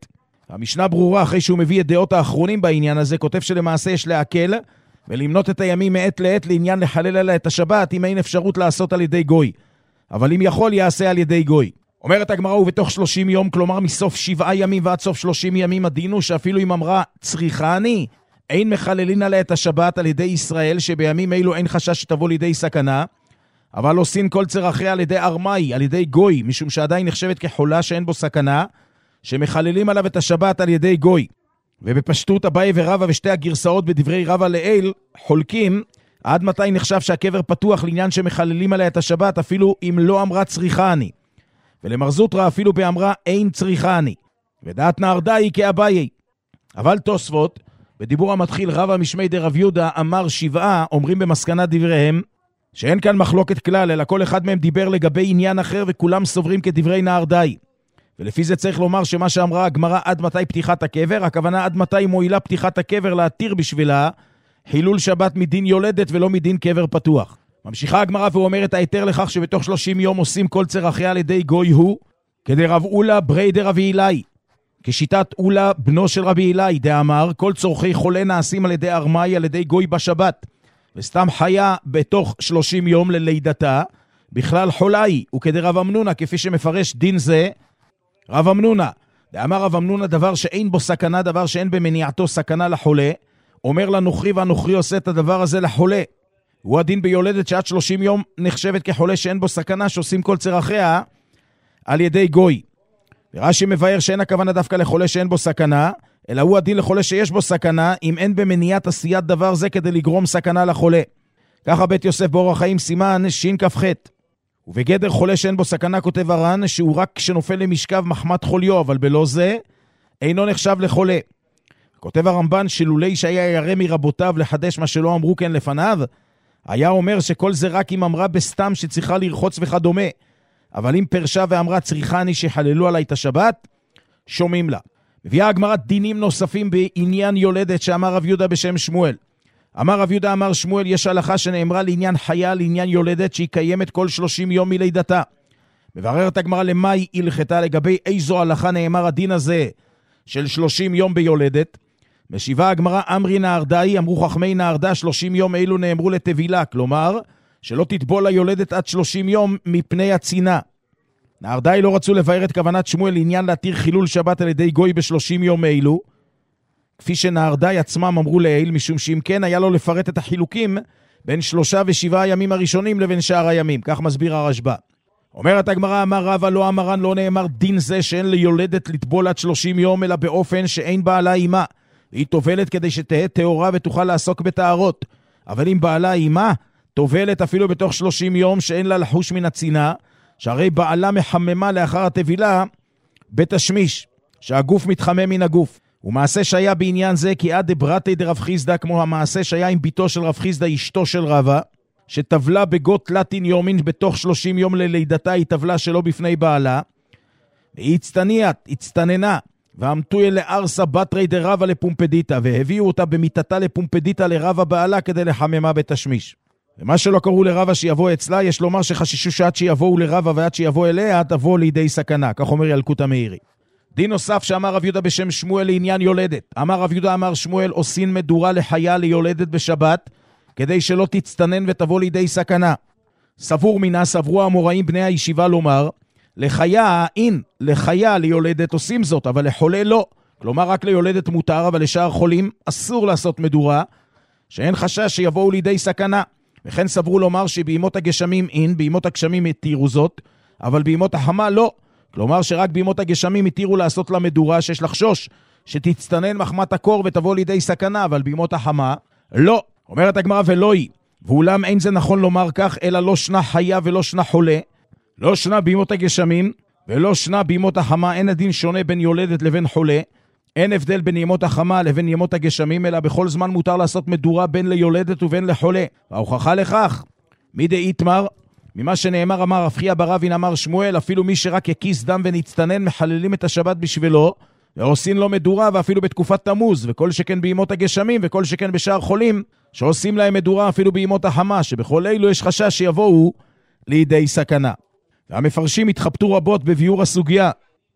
המשנה ברורה, אחרי שהוא מביא את דעות האחרונים בעניין הזה, כותב שלמעשה יש להקל ולמנות את הימים מעת לעת לעניין לחלל עליה את השבת, אם אין אפשרות לעשות על ידי גוי. אבל אם יכול, יעשה על ידי גוי. אומרת הגמרא, ובתוך שלושים יום, כלומר מסוף שבעה ימים ועד סוף שלושים ימים, הדינו שאפילו אם אמרה צריכה אני, אין מחללין עליה את השבת על ידי ישראל, שבימים אלו אין חשש שתבוא לידי סכנה, אבל עושים כל צרכיה על ידי ארמאי, על ידי גוי, משום שעדיין נחשבת כחולה שאין בו סכנה, שמחללים עליו את השבת על ידי גוי. ובפשטות אביי ורבא ושתי הגרסאות בדברי רבא לעיל חולקים עד מתי נחשב שהקבר פתוח לעניין שמחללים עליה את השבת, אפילו אם לא אמרה צריכה אני. ולמרזוטרא אפילו באמרה אין צריכה אני. ודעת נהרדה היא כאביי. אבל תוספות, בדיבור המתחיל רבא משמי דרב יהודה אמר שבעה, אומרים במסקנת דבריהם, שאין כאן מחלוקת כלל, אלא כל אחד מהם דיבר לגבי עניין אחר, וכולם סוברים כדברי נהרדאי. ולפי זה צריך לומר שמה שאמרה הגמרא עד מתי פתיחת הקבר, הכוונה עד מתי מועילה פתיחת הקבר להתיר בשבילה חילול שבת מדין יולדת ולא מדין קבר פתוח. ממשיכה הגמרא ואומרת היתר לכך שבתוך שלושים יום עושים כל צרכיה על ידי גוי הוא, כדי רב אולה ברי דרבי אילאי, כשיטת אולה בנו של רבי אילאי, דאמר כל צורכי חולה נעשים על ידי ארמאי על ידי גוי בשבת, וסתם חיה בתוך שלושים יום ללידתה, בכלל חולאי, וכדי רב אמנונה, כפי שמפרש דין זה, רב אמנונה, דאמר רב אמנונה דבר שאין בו סכנה, דבר שאין במניעתו סכנה לחולה, אומר לנוכרי והנוכרי עושה את הדבר הזה לחולה. הוא הדין ביולדת שעד שלושים יום נחשבת כחולה שאין בו סכנה, שעושים כל צרכיה על ידי גוי. ורש"י מבאר שאין הכוונה דווקא לחולה שאין בו סכנה, אלא הוא הדין לחולה שיש בו סכנה, אם אין במניעת עשיית דבר זה כדי לגרום סכנה לחולה. ככה בית יוסף באורח חיים סימן שין כ"ח. ובגדר חולה שאין בו סכנה כותב הר"ן, שהוא רק כשנופל למשכב מחמת חוליו, אבל בלא זה אינו נחשב לחולה. כותב הרמב"ן שלולי שהיה ירא מרבותיו לחדש מה שלא אמרו כן לפניו, היה אומר שכל זה רק אם אמרה בסתם שצריכה לרחוץ וכדומה, אבל אם פרשה ואמרה צריכה אני שחללו עליי את השבת, שומעים לה. מביאה הגמרא דינים נוספים בעניין יולדת שאמר רב יהודה בשם שמואל. אמר רב יהודה אמר שמואל, יש הלכה שנאמרה לעניין חיה, לעניין יולדת שהיא קיימת כל שלושים יום מלידתה. מבררת הגמרא למה היא הלכתה, לגבי איזו הלכה נאמר הדין הזה של שלושים יום ביולדת. משיבה הגמרא אמרי נהרדאי, אמרו חכמי נהרדה שלושים יום אלו נאמרו לטבילה, כלומר שלא תטבול היולדת עד שלושים יום מפני הצינה. נהרדאי לא רצו לבאר את כוונת שמואל לעניין להתיר חילול שבת על ידי גוי בשלושים יום אלו, כפי שנהרדאי עצמם אמרו לעיל, משום שאם כן היה לו לפרט את החילוקים בין שלושה ושבעה הימים הראשונים לבין שאר הימים. כך מסביר הרשב"א. אומרת הגמרא, אמר רבא לא אמרן, לא נאמר דין זה שאין ליולדת לטבול עד שלושים יום, אלא באופן שאין בעלה אימה. היא טובלת כדי שתהיה טהורה ותוכל לעסוק בתארות. אבל אם בעלה אימה, טובלת אפילו בתוך שלושים יום שאין לה לחוש מן הצינה, שהרי בעלה מחממה לאחר הטבילה בתשמיש, שהגוף מתחמם מן הגוף. ומעשה שהיה בעניין זה כי עד דברתי דרב חיסדא, כמו המעשה שהיה עם ביתו של רב חיסדא אשתו של רבא, שטבלה בגות לטין יומין בתוך שלושים יום ללידתה, היא טבלה שלא בפני בעלה, והיא הצטניית, הצטננה, ועמתו לארסה בתרי דרבא לפומפדיטה, והביאו אותה במיטתה לפומפדיטה לרבא בעלה כדי לחממה בתשמיש. ומה שלא קראו לרבא שיבוא אצלה, יש לומר שחשישו שעד שיבואו לרבא ועד שיבוא אליה, תבוא לידי סכנה, כך אומר ילקוט המאירי. דין נוסף שאמר רב יהודה בשם שמואל לעניין יולדת. אמר רב יהודה אמר שמואל, עושים מדורה לחיה ליולדת בשבת, כדי שלא תצטנן ותבוא לידי סכנה. סבור מינה, סברו המוראים בני הישיבה לומר, לחיה, אין, לחיה ליולדת עושים זאת, אבל לחולה לא. כלומר רק ליולדת מותר, אבל לשאר חולים אסור לעשות מדורה, שאין חשש שיבואו לידי סכנה. וכן סברו לומר שבימות הגשמים אין, בימות הגשמים התירו זאת, אבל בימות החמה לא. כלומר שרק בימות הגשמים התירו לעשות לה מדורה שיש לחשוש שתצטנן מחמת הקור ותבוא לידי סכנה, אבל בימות החמה לא. אומרת הגמרא ולא היא, ואולם אין זה נכון לומר כך, אלא לא שנה חיה ולא שנה חולה, לא שנה בימות הגשמים ולא שנה בימות החמה, אין הדין שונה בין יולדת לבין חולה, אין הבדל בין ימות החמה לבין ימות הגשמים, אלא בכל זמן מותר לעשות מדורה בין ליולדת ובין לחולה. וההוכחה לכך, מי דאיתמר, ממה שנאמר אמר רב חייא בר אבין אמר שמואל, אפילו מי שרק יקיס דם ונצטנן מחללים את השבת בשבילו, ועושים לו מדורה, ואפילו בתקופת תמוז, וכל שכן בימות הגשמים, וכל שכן בשאר חולים, שעושים להם מדורה אפילו בימות החמה, שבכל אלו יש חשש שיבואו לידי סכנה. והמפרשים התחבטו רבות בביאור הסוגיה,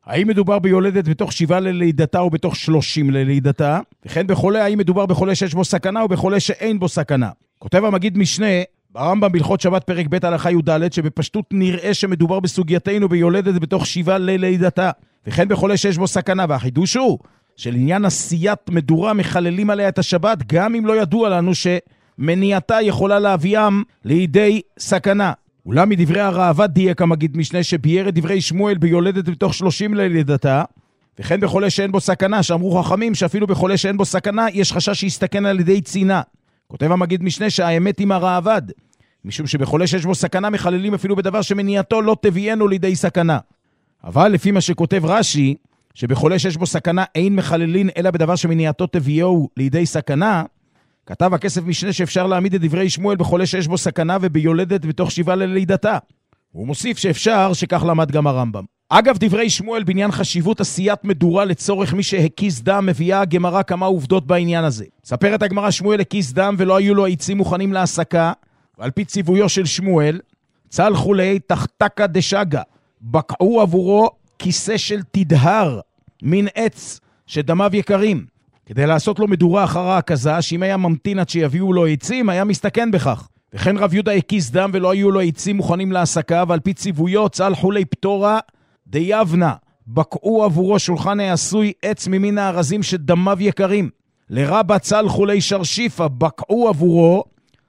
האם מדובר ביולדת בתוך שבעה ללידתה או בתוך שלושים ללידתה? וכן בחולה, האם מדובר בחולה שיש בו סכנה או בחולה שאין בו סכנה? כותב המגיד משנה, ברמב"ם בהלכות שבת פרק ב' הלכה י"ד, שבפשטות נראה שמדובר בסוגייתנו ביולדת בתוך שבעה ללידתה. וכן בחולה שיש בו סכנה, והחידוש הוא שלעניין עשיית מדורה מחללים עליה את השבת, גם אם לא ידוע לנו שמניעתה יכולה להביאם לידי סכנה. אולם מדברי הראב"ד דייק המגיד משנה שביאר את דברי שמואל ביולדת בתוך שלושים ללידתה, וכן בחולה שאין בו סכנה, שאמרו חכמים שאפילו בחולה שאין בו סכנה יש חשש שיסתכן על ידי צינה. כותב המגיד משנה שהאמת עם הראב"ד, משום שבחולה שיש בו סכנה מחללים אפילו בדבר שמניעתו לא תביאנו לידי סכנה. אבל לפי מה שכותב רש"י, שבחולה שיש בו סכנה אין מחללין אלא בדבר שמניעתו תביאו לידי סכנה, כתב הכסף משנה שאפשר להעמיד את דברי שמואל בחולה שיש בו סכנה וביולדת בתוך שבעה ללידתה. הוא מוסיף שאפשר שכך למד גם הרמב"ם. אגב דברי שמואל בעניין חשיבות עשיית מדורה לצורך מי שהקיס דם, מביאה הגמרא כמה עובדות בעניין הזה. ספרת הגמרא שמואל הקיס דם ולא היו לו עצים מוכנים להסקה, ועל פי ציוויו של שמואל, צל חולי תחתקה דשגה, בקעו עבורו כיסא של תדהר, מין עץ שדמיו יקרים, כדי לעשות לו מדורה אחר ההקזה, שאם היה ממתין עד שיביאו לו עצים, היה מסתכן בכך. וכן רב יהודה הקיס דם ולא היו לו עצים מוכנים להסקה, ועל פי ציוויו צל חולי פטורה דיבנה, בקעו עבורו שולחן העשוי עץ ממין הארזים שדמיו יקרים. לרבה צל חולי שרשיפה, בקעו עבורו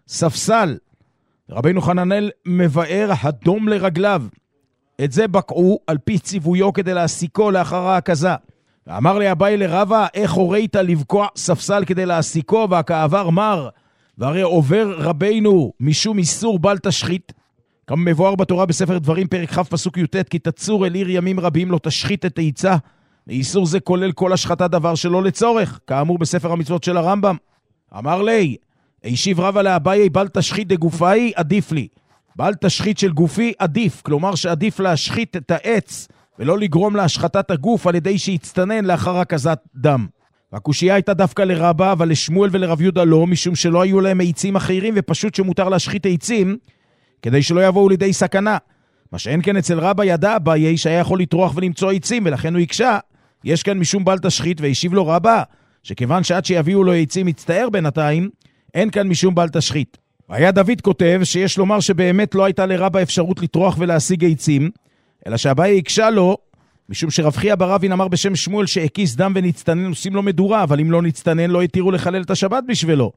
ספסל. רבינו חננאל מבאר הדום לרגליו. את זה בקעו על פי ציוויו כדי להסיקו לאחר ההקזה. ואמר לי אביי לרבה, איך הורית לבקוע ספסל כדי להסיקו, והכעבר מר, והרי עובר רבינו משום איסור בל תשחית. כמה מבואר בתורה בספר דברים פרק כ' פסוק י"ט, כי תצור אל עיר ימים רבים לא תשחית את העיצה. ואיסור זה כולל כל השחטת דבר שלא לצורך, כאמור בספר המצוות של הרמב"ם. אמר לי, הישיב רבה לאביי, בל תשחית דגופי עדיף לי. בל תשחית של גופי עדיף, כלומר שעדיף להשחית את העץ ולא לגרום להשחטת הגוף על ידי שיצטנן לאחר הקזת דם. והקושייה הייתה דווקא לרבה, אבל לשמואל ולרב יהודה לא, משום שלא היו להם עצים אחרים ופשוט שמותר להשחית עצים כדי שלא יבואו לידי סכנה. מה שאין כן אצל רבה ידע אביי שהיה יכול לטרוח ולמצוא עצים, ולכן הוא יקשה, יש כאן משום בל תשחית, והשיב לו רבה שכיוון שעד שיביאו לו עצים יצטער בינתיים, אין כאן משום בל תשחית. והיה דוד כותב שיש לומר שבאמת לא הייתה לרבה אפשרות לטרוח ולהשיג עצים, אלא שאביי יקשה לו, משום שרב חייא בר אבין אמר בשם שמואל שהקיס דם ונצטנן עושים לו מדורה, אבל אם לא נצטנן לא יתירו לחלל את השבת בשבילו.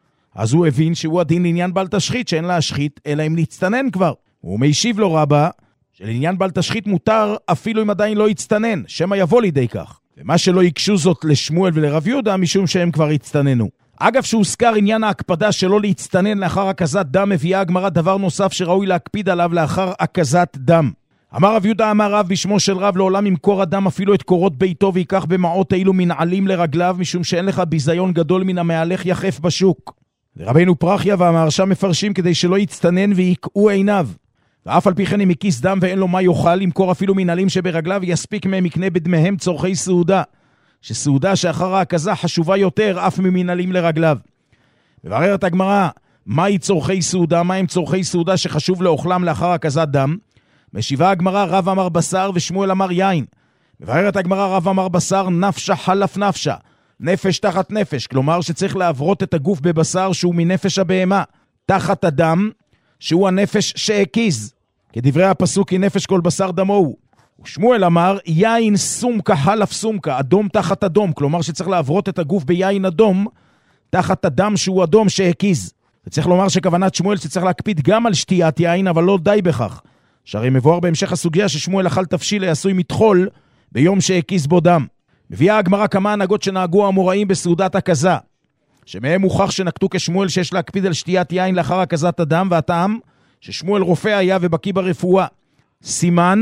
אז הוא הבין שהוא הדין לעניין בל תשחית, שאין להשחית, אלא אם נצטנן כבר. הוא מיישיב לו רבה, שלעניין בל תשחית מותר אפילו אם עדיין לא יצטנן, שמה יבוא לידי כך. ומה שלא יקשו זאת לשמואל ולרב יהודה, משום שהם כבר יצטננו. אגב שהוזכר עניין ההקפדה שלא להצטנן לאחר הקזת דם, מביאה הגמרא דבר נוסף שראוי להקפיד עליו לאחר הקזת דם. אמר רב יהודה אמר רב בשמו של רב, לעולם ימכור אדם אפילו את קורות ביתו ויקח במעות אילו מנעלים לרגליו, משום שאין לך ביזיון גדול מן המהלך יחף בשוק. ורבינו פרחיה והמהרש"ם מפרשים כדי שלא יצטנן ויקעו עיניו. ואף על פי כן אם הקיס דם ואין לו מה יאכל, למכור אפילו מנעלים שברגליו, יספיק מהם יקנה בדמיהם צורכי סעודה, שסעודה שאחר ההקזה חשובה יותר אף ממנעלים לרגליו. מבררת הגמרא, מהי צורכי סעודה? מה הם צורכי סעודה שחשוב לאוכלם לאחר הקזת דם? משיבה הגמרא, רב אמר בשר ושמואל אמר יין. מבררת הגמרא, רב אמר בשר, נפשה חלף נפשה, נפש תחת נפש, כלומר שצריך לעברות את הגוף בבשר שהוא מנפש הבהמה, תחת הדם שהוא הנפש שהקיז, כדברי הפסוק, כי נפש כל בשר דמו. ושמואל אמר, יין סומקה חלף סומקה, אדום תחת אדום, כלומר שצריך לעברות את הגוף ביין אדום, תחת הדם שהוא אדום שהקיז. וצריך לומר שכוונת שמואל שצריך להקפיד גם על שתיית יין, אבל לא די בכך. שהרי מבואר בהמשך הסוגיה ששמואל אכל תבשיל העשוי מתחול ביום שהקיז בו דם. מביאה הגמרא כמה הנהגות שנהגו האמוראים בסעודת הקזה, שמהם הוכח שנקטו כשמואל שיש להקפיד על שתיית יין לאחר הקזת הדם, והטעם ששמואל רופא היה ובקיא ברפואה. סימן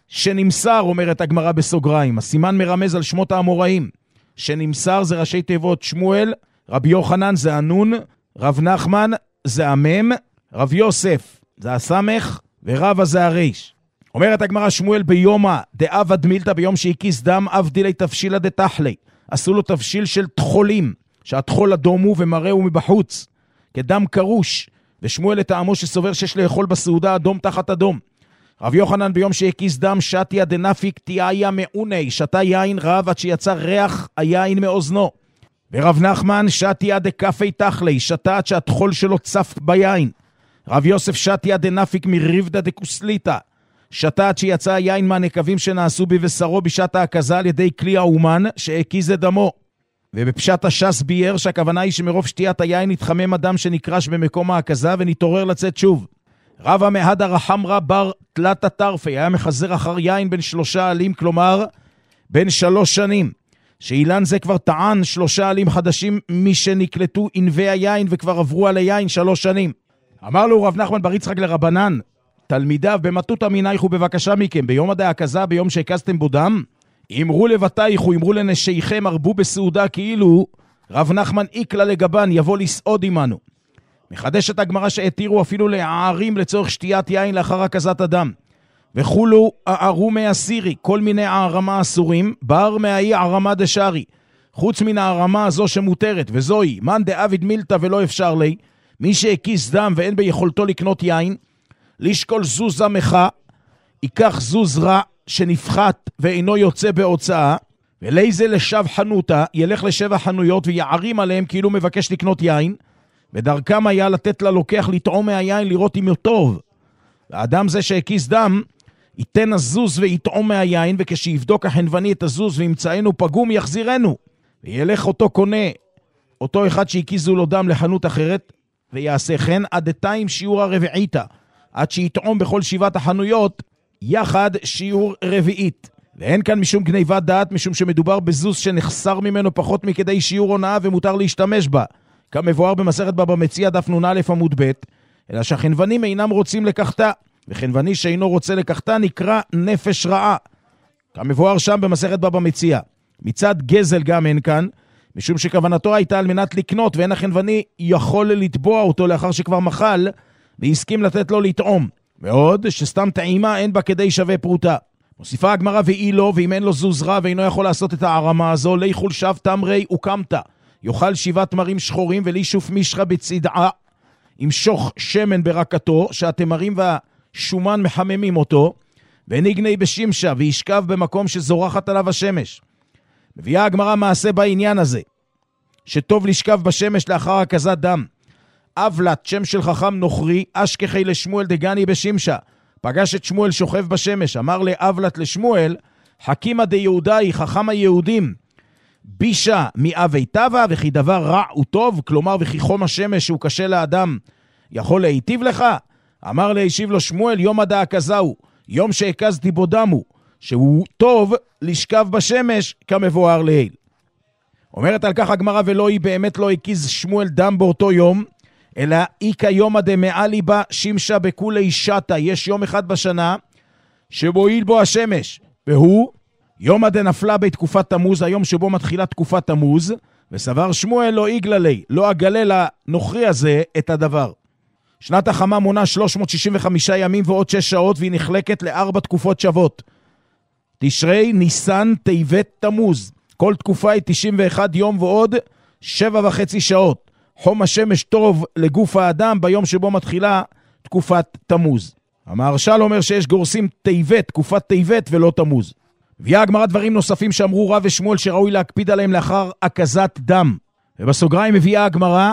שנמסר, אומרת הגמרא בסוגריים, הסימן מרמז על שמות האמוראים. שנמסר זה ראשי תיבות שמואל, רבי יוחנן זה הנון, רב נחמן זה המם, רב יוסף זה הסמך, ורבא זה הריש. אומרת הגמרא, שמואל ביומא דאבד מילתא, ביום שהקיס דם, אבדילי תבשילה דתחלי, עשו לו תבשיל של תחולים, שהתחול אדום הוא ומראה הוא מבחוץ, כדם קרוש, ושמואל לטעמו שסובר שיש לאכול בסעודה אדום תחת אדום. רב יוחנן ביום שהקיס דם שתיה דנפיק תיאיה מעוני, שתה יין רב עד שיצא ריח היין מאוזנו. ורב נחמן שתיה דקפי תחלי, שתה עד שהתחול שלו צף ביין. רב יוסף שתיה דנפיק מריבדה דקוסליטה, שתה עד שיצא היין מהנקבים שנעשו בבשרו בשעת ההקזה על ידי כלי האומן שהקיז את דמו. ובפשט השס בייר שהכוונה היא שמרוב שתיית היין התחמם אדם שנקרש במקום ההקזה ונתעורר לצאת שוב. רב המהד הרחמרה בר תלת הטרפי היה מחזר אחר יין בין שלושה עלים, כלומר בין שלוש שנים, שאילן זה כבר טען שלושה עלים חדשים מי שנקלטו ענבי היין וכבר עברו על היין שלוש שנים. אמר לו רב נחמן בר יצחק לרבנן תלמידיו, במטותא מינייכו בבקשה מכם, ביום עדי ההקזה, ביום שהקזתם בו דם, אמרו לבתייכו, אמרו לנשיכם, הרבו בסעודה, כאילו רב נחמן איקלה לגבן, יבוא לסעוד עמנו. מחדשת הגמרא שהתירו אפילו לערים לצורך שתיית יין לאחר הקזת הדם. וכולו הערו מהסירי, כל מיני הערמה אסורים, בר מהאי ערמה דשארי, חוץ מן הערמה הזו שמותרת, וזוהי, מן דאביד מילתא ולא אפשר לי, מי שהקיס דם ואין ביכולתו לקנות יין, לשקול זוז עמך, ייקח זוז רע שנפחת ואינו יוצא בהוצאה, ולאיזה לשב חנותה, ילך לשבע חנויות ויערים עליהם כאילו מבקש לקנות יין, ודרכם היה לתת ללוקח לטעום מהיין לראות אם הוא טוב. האדם זה שהקיס דם, ייתן הזוז ויטעום מהיין, וכשיבדוק החנווני את הזוז וימצאנו פגום יחזירנו, וילך אותו קונה, אותו אחד שהקיזו לו דם לחנות אחרת, ויעשה כן עד דתיים שיעור הרביעיתה, עד שיטעום בכל שבעת החנויות יחד שיעור רביעית. ואין כאן משום גניבת דעת, משום שמדובר בזוז שנחסר ממנו פחות מכדי שיעור הונאה ומותר להשתמש בה, כמבואר במסכת בבא מציעא דף נ"א עמוד ב', אלא שהחנוונים אינם רוצים לקחתה, וחנווני שאינו רוצה לקחתה נקרא נפש רעה, כמבואר שם במסכת בבא מציעא. מצד גזל גם אין כאן, משום שכוונתו הייתה על מנת לקנות, ואין החנווני יכול לתבוע אותו לאחר שכבר מחל, והסכים לתת לו לטעום. ועוד שסתם טעימה אין בה כדי שווה פרוטה. מוסיפה הגמרא ואי לא, ואם אין לו זוז רע ואינו יכול לעשות את הערמה הזו, לי חול שב תמרי וקמת, יאכל שבעה תמרים שחורים ולי שוף משחה בצדעה, ימשוך שמן ברקתו, שהתמרים והשומן מחממים אותו, ונגני בשמשה וישכב במקום שזורחת עליו השמש. מביאה הגמרא מעשה בעניין הזה, שטוב לשכב בשמש לאחר הקזת דם. אבלת, שם של חכם נוכרי, אשכחי לשמואל דגני בשמשה. פגש את שמואל שוכב בשמש, אמר לאבלת לשמואל, חכימה דיהודאי, חכם היהודים, בישה מאבי טבע, וכי דבר רע וטוב, כלומר וכי חום השמש שהוא קשה לאדם, יכול להיטיב לך? אמר להשיב לו שמואל, יום עד ההקזהו, יום שהקזתי בו דמו, שהוא טוב לשכב בשמש כמבואר לעיל. אומרת על כך הגמרא, ולא היא באמת לא הקיז שמואל דם באותו יום, אלא אי כיום הדמעלי בה שמשה בכולי שתה, יש יום אחד בשנה שבועיל בו השמש, והוא יום הדנפלה בתקופת תמוז, היום שבו מתחילה תקופת תמוז, וסבר שמואל לא יגללי, לא אגלה לנוכרי הזה את הדבר. שנת החמה מונה שלוש מאות שישים וחמישה ימים ועוד שש שעות, והיא נחלקת לארבע תקופות שוות. תשרי, ניסן, טבת, תמוז. כל תקופה היא תשעים ואחד יום ועוד שבע וחצי שעות. חום השמש טוב לגוף האדם ביום שבו מתחילה תקופת תמוז. המהרש"ל אומר שיש גורסים טבת, תקופת טבת ולא תמוז. הביאה הגמרא דברים נוספים שאמרו רב ושמואל שראוי להקפיד עליהם לאחר הקזת דם. ובסוגריים הביאה הגמרא,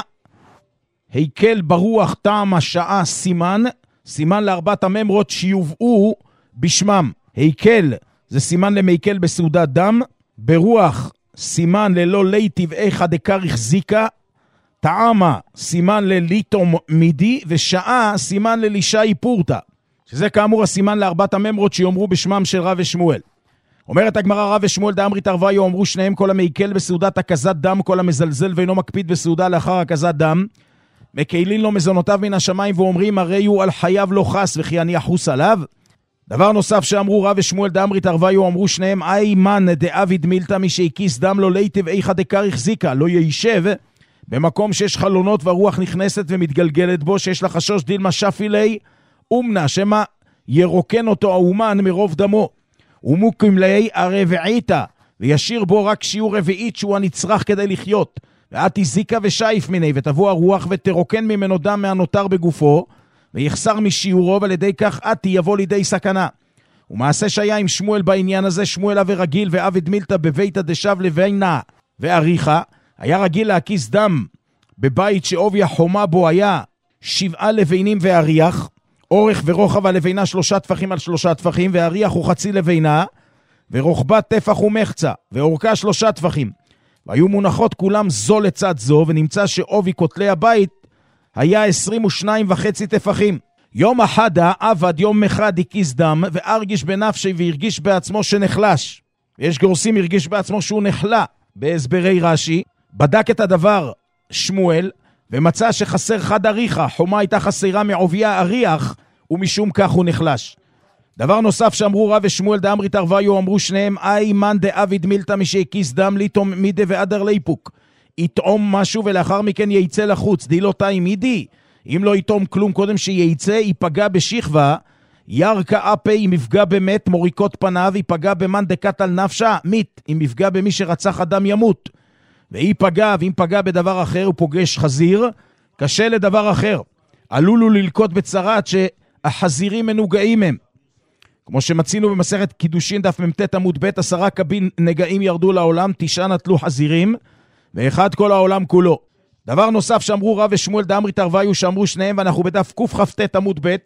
היקל ברוח טעם השעה סימן, סימן לארבעת הממרות שיובאו בשמם. היקל זה סימן למיקל בסעודת דם, ברוח סימן ללא לי טבעיך דקריך זיקה, טעמה סימן לליטום מידי, ושעה סימן ללישאי פורטה, שזה כאמור הסימן לארבעת הממרות שיאמרו בשמם של רב ושמואל. אומרת הגמרא, רב ושמואל דאמרי תרוויו, אמרו שניהם כל המיקל בסעודת הקזת דם, כל המזלזל ואינו מקפיד בסעודה לאחר הקזת דם, מקהילין לו מזונותיו מן השמיים, ואומרים הרי הוא על חייו לא חס וכי אני אחוס עליו. דבר נוסף שאמרו רב ושמואל דאמרי תרוויו, אמרו שניהם איימן דאביד מילתא, מי שהקיס דם לו לי טבעיך דקריך זיקה, לא יישב במקום שיש חלונות והרוח נכנסת ומתגלגלת בו, שיש לה חשוש דילמה שפילי אומנה, שמה ירוקן אותו האומן מרוב דמו, ומוקים לי הרביעיתה, וישיר בו רק שיעור רביעית שהוא הנצרך כדי לחיות, ואת תזיקה ושייף מיני, ותבוא הרוח ותרוקן ממנו דם מהנותר בגופו, ויחסר משיעורו, ועל ידי כך עתי יבוא לידי סכנה. ומעשה שהיה עם שמואל בעניין הזה, שמואל אבי רגיל ועבד מילתא בביתא דשב לבינה ועריכה, היה רגיל להקיס דם בבית שעובי החומה בו היה שבעה לבינים ואריח, אורך ורוחב הלבינה שלושה טפחים על שלושה טפחים, ואריח הוא חצי לבינה, ורוחבה טפח ומחצה, ואורכה שלושה טפחים. והיו מונחות כולם זו לצד זו, ונמצא שעובי כותלי הבית היה עשרים ושניים וחצי טפחים. יום אחד עבד יום אחד הקיס דם, והרגיש בנפשי והרגיש בעצמו שנחלש. יש גורסים הרגיש בעצמו שהוא נחלה. בהסברי רש"י, בדק את הדבר שמואל, ומצא שחסר חד אריחה, חומה הייתה חסרה מעוביה אריח, ומשום כך הוא נחלש. דבר נוסף שאמרו רב ושמואל דאמרי תרוויו, אמרו שניהם, אי מן דאביד מילתא משהקיס דם ליתום מידי ואדר ליפוק. יטעום משהו ולאחר מכן ייצא לחוץ, די לא תאי מידי. אם לא יטעום כלום קודם שייצא, ייפגע בשכבה, ירקה אפי אם יפגע במת, מוריקות פניו, ייפגע במן דקת על נפשה, מית, אם יפגע במי שרצח אדם ימות. ואי פגע, ואם פגע בדבר אחר, הוא פוגש חזיר, קשה לדבר אחר. עלול הוא ללקות בצרת שהחזירים מנוגעים הם. כמו שמצינו במסכת קידושין דף ממתת עמוד ב', עשרה קבין נגעים ירדו לעולם, תשעה נטלו חזירים, ואחד כל העולם כולו. דבר נוסף שאמרו רב ושמואל דאמרי תרוויו, שאמרו שניהם, ואנחנו בדף קכ"ט עמוד ב',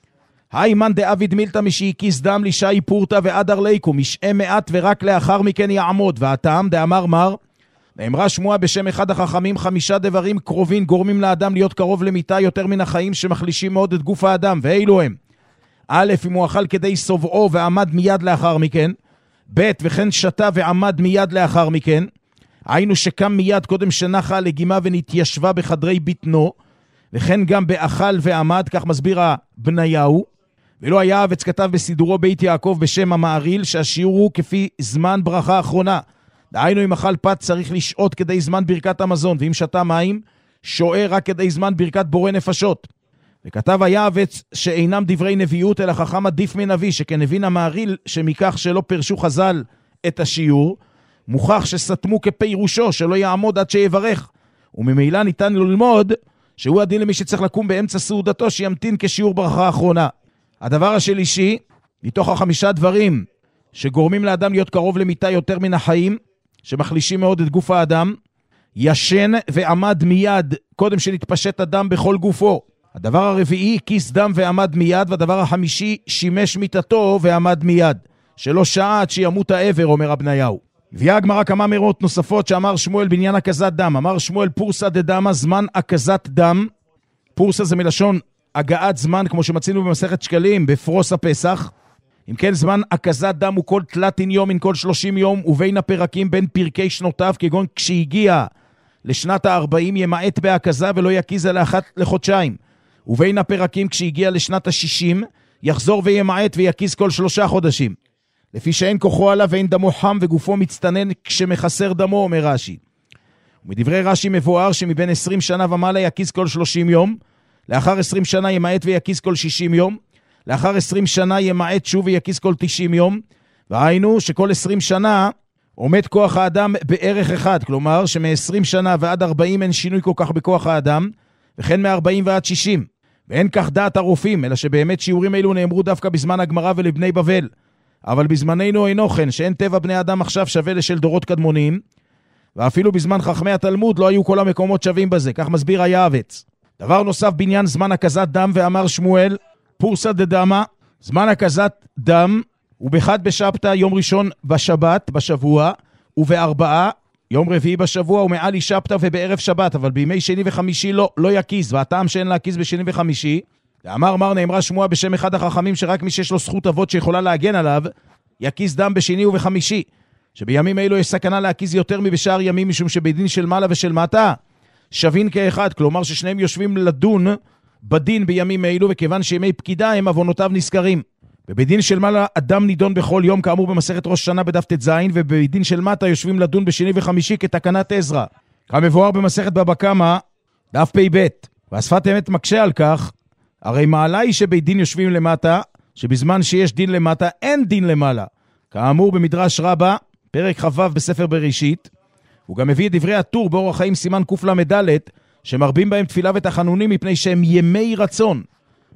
היימן דאביד מילתא משהקיס דם לישי פורתא ואדר ליקו, משעה מעט ורק לאחר מכן יעמוד, והטעם דאמר מר, נאמרה שמועה בשם אחד החכמים, חמישה דברים קרובים גורמים לאדם להיות קרוב למיטה יותר מן החיים שמחלישים מאוד את גוף האדם, ואילו הם, א', אם הוא אכל כדי סובעו ועמד מיד לאחר מכן, ב', וכן שתה ועמד מיד לאחר מכן, היינו שקם מיד קודם שנחה לגימה ונתיישבה בחדרי ביטנו, וכן גם באכל ועמד, כך מסביר הבניהו, ולא היה אבץ כתב בסידורו בית יעקב בשם המעריל, שהשיעור הוא כפי זמן ברכה אחרונה, דהיינו אם אכל פת צריך לשעות כדי זמן ברכת המזון, ואם שתה מים, שועה רק כדי זמן ברכת בורא נפשות. וכתב היעבץ שאינם דברי נביאות, אלא חכם עדיף מנביא, שכן הבין המעריל שמכך שלא פרשו חז"ל את השיעור, מוכח שסתמו כפירושו, שלא יעמוד עד שיברך. וממילא ניתן ללמוד שהוא הדין למי שצריך לקום באמצע סעודתו, שימתין כשיעור ברכה האחרונה. הדבר השלישי, מתוך החמישה דברים שגורמים לאדם להיות קרוב למיטה יותר מן החיים, שמחלישים מאוד את גוף האדם, ישן ועמד מיד קודם שנתפשט הדם בכל גופו. הדבר הרביעי, כיס דם ועמד מיד, והדבר החמישי, שימש מיטתו ועמד מיד. שלא שעה עד שימות העבר, אומר הבניהו. הביאה הגמרא כמה מרות נוספות שאמר שמואל בעניין הקזת דם. אמר שמואל פורסא דדמא, זמן הקזת דם. פורסא זה מלשון הגעת זמן, כמו שמצינו במסכת שקלים, בפרוס הפסח. אם כן, זמן הקזת דם הוא כל תלתין יום, מן כל שלושים יום, ובין הפרקים בין פרקי שנותיו, כגון כשהגיע לשנת ה-ארבעים ימעט בהקזה ולא יקיז אלא אחת לחודשיים. ובין הפרקים כשהגיע לשנת ה-שישים, יחזור וימעט ויקיז כל שלושה חודשים. לפי שאין כוחו עליו ואין דמו חם וגופו מצטנן כשמחסר דמו, אומר רש"י. ומדברי רש"י מבואר שמבין עשרים שנה ומעלה יקיז כל שלושים יום, לאחר עשרים שנה ימעט ויקיז כל שישים יום, לאחר עשרים שנה ימעט שוב ויקיז כל תשעים יום, והיינו שכל עשרים שנה עומד כוח האדם בערך אחד, כלומר שמ-עשרים שנה ועד ארבעים אין שינוי כל כך בכוח האדם, וכן מ-ארבעים ועד שישים. ואין כך דעת הרופאים, אלא שבאמת שיעורים אלו נאמרו דווקא בזמן הגמרא ולבני בבל. אבל בזמננו אינו כן, שאין טבע בני אדם עכשיו שווה לשל דורות קדמונים, ואפילו בזמן חכמי התלמוד לא היו כל המקומות שווים בזה, כך מסביר היעבץ. דבר נוסף בעניין זמן הקזת דם, ואמר שמואל, פורסא דדמא, זמן הקזת דם, ובחד בשבתא יום ראשון בשבת, בשבוע, ובארבעה, יום רביעי בשבוע, ומעלי שבתא ובערב שבת, אבל בימי שני וחמישי לא, לא יקיז, והטעם שאין להקיז בשני וחמישי, ואמר מר נאמרה שמועה בשם אחד החכמים, שרק מי שיש לו זכות אבות שיכולה להגן עליו, יקיז דם בשני ובחמישי, שבימים אלו יש סכנה להקיז יותר מבשאר ימים, משום שבדין של מעלה ושל מטה, שווין כאחד, כלומר ששניהם יושבים לדון בדין בימים אלו, וכיוון שימי פקידה הם אבונותיו נזכרים. ובדין של מעלה אדם נידון בכל יום, כאמור במסכת ראש שנה בדף ט"ז, ובדין של מטה יושבים לדון בשני וחמישי כתקנת עזרא. כמבואר במסכת בבא קמא, דף פ"ב. והשפת אמת מקשה על כך, הרי מעלה היא שבית דין יושבים למטה, שבזמן שיש דין למטה אין דין למעלה. כאמור במדרש רבה, פרק ח"ו בספר בראשית, הוא גם מביא את דברי הטור באורח חיים סימן קל"ד, שמרבים בהם תפילה ותחנונים מפני שהם ימי רצון.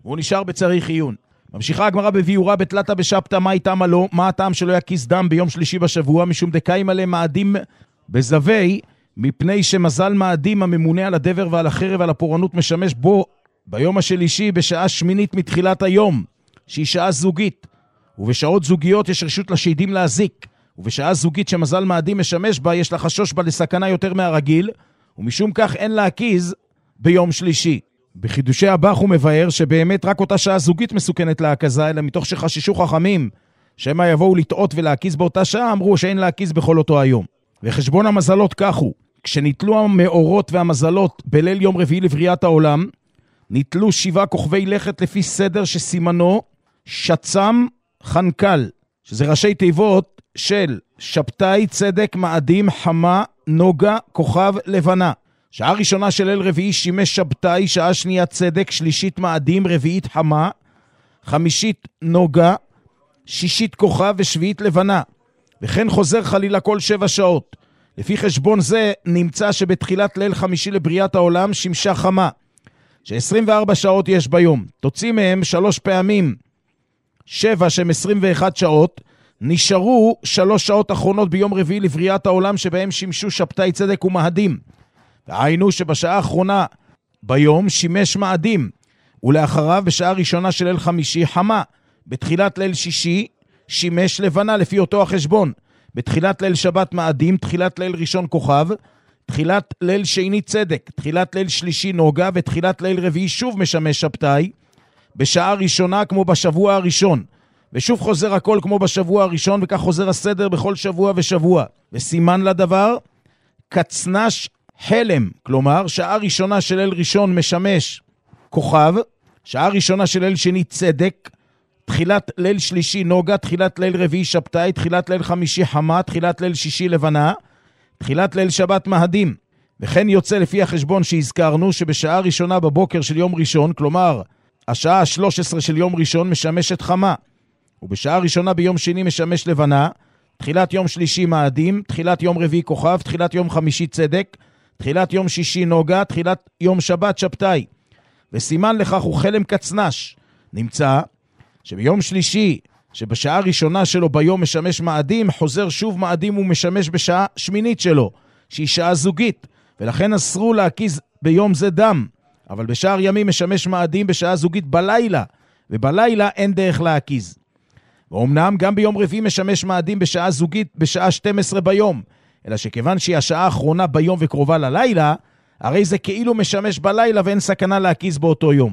והוא נשאר בצריך עיון. ממשיכה הגמרא בביאורה בתלתה בשבתא, מה איתם הלא, מה הטעם שלא יקיס דם ביום שלישי בשבוע, משום דקאים עליהם מאדים בזווי, מפני שמזל מאדים הממונה על הדבר ועל החרב ועל הפורענות משמש בו ביום השלישי בשעה שמינית מתחילת היום, שהיא שעה זוגית, ובשעות זוגיות יש רשות לשהידים להזיק, ובשעה זוגית שמזל מאדים משמש בה יש לחשוש בה לסכנה יותר מהרגיל, ומשום כך אין להקיז ביום שלישי. בחידושי הבח הוא מבאר שבאמת רק אותה שעה זוגית מסוכנת להקזה, אלא מתוך שחששו חכמים שמה יבואו לטעות ולהקיז באותה שעה, אמרו שאין להקיז בכל אותו היום. וחשבון המזלות כך הוא, כשניתלו המאורות והמזלות בליל יום רביעי לבריאת העולם, ניתלו שבעה כוכבי לכת לפי סדר שסימנו שצם חנקל, שזה ראשי תיבות של שבתאי, צדק, מאדים, חמה, נוגה, כוכב, לבנה. שעה ראשונה של ליל רביעי שימש שבתאי, שעה שנייה צדק, שלישית מאדים, רביעית חמה, חמישית נוגה, שישית כוכב ושביעית לבנה. וכן חוזר חלילה כל שבע שעות. לפי חשבון זה נמצא שבתחילת ליל חמישי לבריאת העולם שימשה חמה, ש-עשרים וארבע שעות יש ביום. תוציא מהם שלוש פעמים שבע שהם עשרים ואחת שעות, נשארו שלוש שעות אחרונות ביום רביעי לבריאת העולם שבהם שימשו שבתאי, צדק ומאדים. והיינו שבשעה האחרונה ביום שימש מאדים, ולאחריו בשעה ראשונה של ליל חמישי חמה, בתחילת ליל שישי שימש לבנה לפי אותו החשבון, בתחילת ליל שבת מאדים, תחילת ליל ראשון כוכב, תחילת ליל שני צדק, תחילת ליל שלישי נוגה, ותחילת ליל רביעי שוב משמש שבתאי, בשעה ראשונה כמו בשבוע הראשון, ושוב חוזר הכל כמו בשבוע הראשון, וכך חוזר הסדר בכל שבוע ושבוע. וסימן לדבר, קצנש חלם, כלומר, שעה ראשונה של ליל ראשון משמש כוכב, שעה ראשונה של ליל שני צדק, תחילת ליל שלישי נוגה, תחילת ליל רביעי שבתאי, תחילת ליל חמישי חמה, תחילת ליל שישי לבנה, תחילת ליל שבת מאדים. וכן יוצא לפי החשבון שהזכרנו שבשעה ראשונה בבוקר של יום ראשון, כלומר, השעה ה-שלוש עשרה של יום ראשון משמשת חמה, ובשעה ראשונה ביום שני משמש לבנה, תחילת יום שלישי מאדים, תחילת יום רביעי כוכב, תחילת יום חמישי צדק, תחילת יום שישי נוגה, תחילת יום שבת שבתאי. וסימן לכך הוא חלם קצנש. נמצא שביום שלישי, שבשעה הראשונה שלו ביום משמש מאדים, חוזר שוב מאדים ומשמש בשעה שמינית שלו, שהיא שעה זוגית, ולכן אסרו להקיז ביום זה דם. אבל בשאר ימים משמש מאדים בשעה זוגית בלילה, ובלילה אין דרך להקיז. ואומנם גם ביום רביעי משמש מאדים בשעה זוגית בשעה שתים עשרה ביום, אלא שכיוון שהיא השעה האחרונה ביום וקרובה ללילה, הרי זה כאילו משמש בלילה ואין סכנה להקיז באותו יום.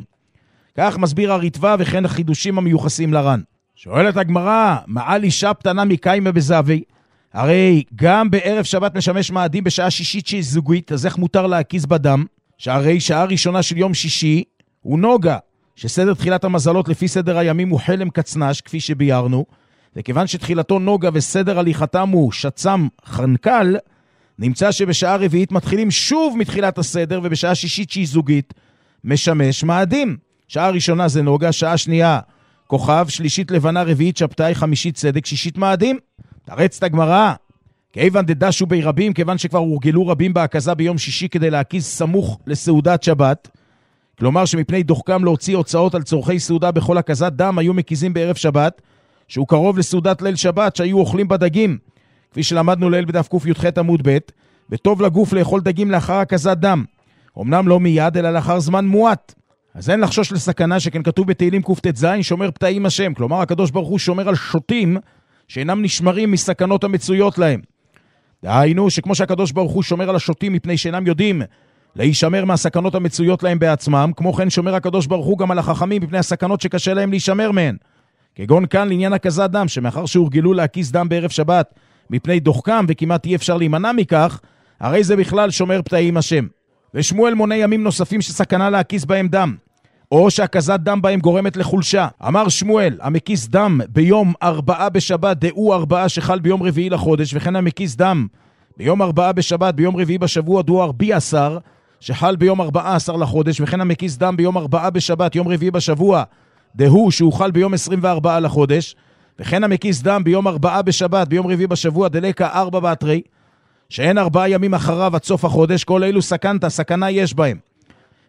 כך מסביר הריטב"א וכן החידושים המיוחסים לר"ן. שואלת הגמרא, מעלי שבתא נמי קיימא בזווי? הרי גם בערב שבת משמש מאדים בשעה שישית שהיא זוגית, אז איך מותר להקיז בדם? שהרי שעה ראשונה של יום שישי הוא נוגה, שסדר תחילת המזלות לפי סדר הימים הוא חלם קצנש, כפי שביירנו, וכיוון שתחילתו נוגה וסדר הליכתם הוא שצם חנקל, נמצא שבשעה רביעית מתחילים שוב מתחילת הסדר, ובשעה שישית שהיא זוגית משמש מאדים. שעה ראשונה זה נוגה, שעה שנייה כוכב, שלישית לבנה, רביעית שבתאי, חמישית צדק, שישית מאדים. תרץ את הגמרא, כיוון דדשו בי רבים, כיוון שכבר הורגלו רבים בהקזה ביום שישי כדי להקיז סמוך לסעודת שבת, כלומר שמפני דוחקם להוציא הוצאות על צורכי סעודה בכל הקזת דם, היו מקיזים בערב שבת, שהוא קרוב לסעודת ליל שבת, שהיו אוכלים בדגים, כפי שלמדנו ליל בדף ק"ח עמוד ב', וטוב לגוף לאכול דגים לאחר הקזת דם, אמנם לא מיד, אלא לאחר זמן מועט. אז אין לחשוש לסכנה, שכן כתוב בתהילים קט"ז, שומר פתאים השם, כלומר הקדוש ברוך הוא שומר על שוטים, שאינם נשמרים מסכנות המצויות להם. דהיינו, שכמו שהקדוש ברוך הוא שומר על השוטים מפני שאינם יודעים להישמר מהסכנות המצויות להם בעצמם, כמו כן שומר הקדוש ברוך הוא גם על החכמים מפני הסכנות שקשה להם להישמר מהן. כגון כאן לעניין הקזת דם, שמאחר שהורגלו להקיז דם בערב שבת מפני דוחקם וכמעט אי אפשר להימנע מכך, הרי זה בכלל שומר פתאים השם. ושמואל מונה ימים נוספים שסכנה להקיז בהם דם, או שהקזת דם בהם גורמת לחולשה. אמר שמואל, המקיז דם ביום ארבעה בשבת, דאו ארבעה שחל ביום רביעי לחודש, וכן המקיז דם ביום ארבעה בשבת, ביום רביעי בשבוע, דאו ארבעי עשר, שחל ביום ארבעה עשר לחודש, וכן המקיז דם ביום ארבעה בשבת, יום רביעי בשבוע, דהו שהוחל ביום עשרים וארבעה לחודש, וכן המקיז דם ביום ארבעה בשבת, ביום רביעי בשבוע, דלקה ארבע בתרי, שאין ארבעה ימים אחריו עד סוף החודש, כל אלו סכנת, סכנה יש בהם.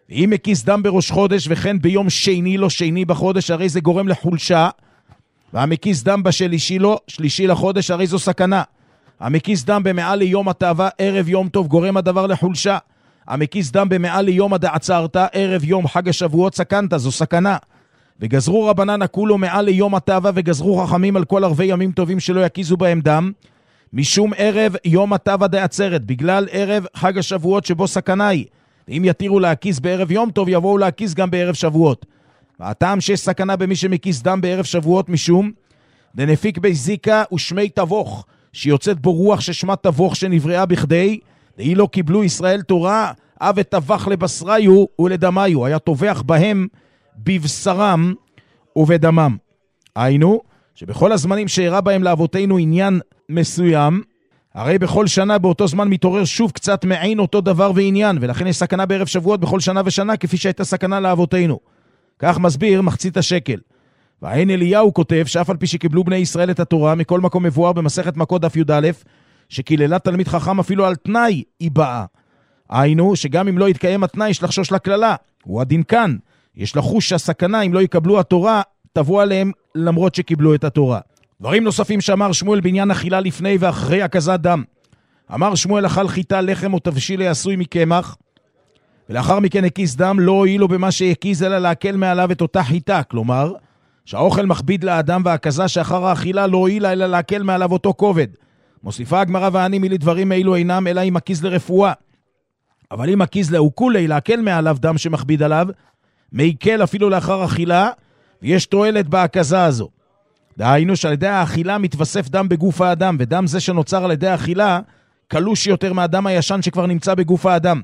ואם מקיס דם בראש חודש וכן ביום שני לא שני בחודש, הרי זה גורם לחולשה, והמקיס דם בשלישי לא שלישי לחודש, הרי זו סכנה. המקיס דם במעל ליום התאווה ערב יום טוב גורם הדבר לחולשה. המקיס דם במעל ליום הדעצרת ערב יום חג השבועות סכנת, זו סכנה. וגזרו רבנן הכולו מעל ליום התאווה, וגזרו חכמים על כל ערבי ימים טובים שלא יקיזו בהם דם, משום ערב יום התאווה דעצרת, בגלל ערב חג השבועות שבו סכנה היא. ואם יתירו להקיס בערב יום טוב, יבואו להקיס גם בערב שבועות. והטעם שיש סכנה במי שמקיס דם בערב שבועות, משום דנפיק בזיקה ושמי תבוך, שיוצאת בו רוח ששמה תבוך שנבראה בכדי, דהי לא קיבלו ישראל תורה, אב ותבח לבשריו ולדמיו, היה תובח בהם בבשרם ובדמם. היינו, שבכל הזמנים שהראה בהם לאבותינו עניין מסוים, הרי בכל שנה באותו זמן מתעורר שוב קצת מעין אותו דבר ועניין, ולכן יש סכנה בערב שבועות בכל שנה ושנה, כפי שהייתה סכנה לאבותינו. כך מסביר מחצית השקל. והעין אליהו כותב שאף על פי שקיבלו בני ישראל את התורה, מכל מקום מבואר במסכת מכות דף י"א, שקיללת תלמיד חכם אפילו על תנאי היא באה. היינו, שגם אם לא יתקיים התנאי, יש לחשוש לכללה. הוא הדין כאן. יש לחוש שהסכנה, אם לא יקבלו התורה, תבוא עליהם למרות שקיבלו את התורה. דברים נוספים שאמר שמואל בעניין אכילה לפני ואחרי הקזת דם. אמר שמואל אכל חיטה, לחם או תבשיל עשוי מקמח, ולאחר מכן הקיס דם, לא הועיל לו במה שהקיס, אלא להקל מעליו את אותה חיטה. כלומר, שהאוכל מכביד לאדם והקזה שאחר האכילה לא הועילה, אלא להקל מעליו אותו כובד. מוסיפה הגמרא ואני מילי דברים אילו אינם, אלא אם מקיס לרפואה. אבל אם מקיס לאוקולי, להקל מעליו דם שמכביד עליו, מעיקל אפילו לאחר אכילה, ויש תועלת בהקזה הזו. דהיינו שעל ידי האכילה מתווסף דם בגוף האדם, ודם זה שנוצר על ידי האכילה, קלוש יותר מהדם הישן שכבר נמצא בגוף האדם.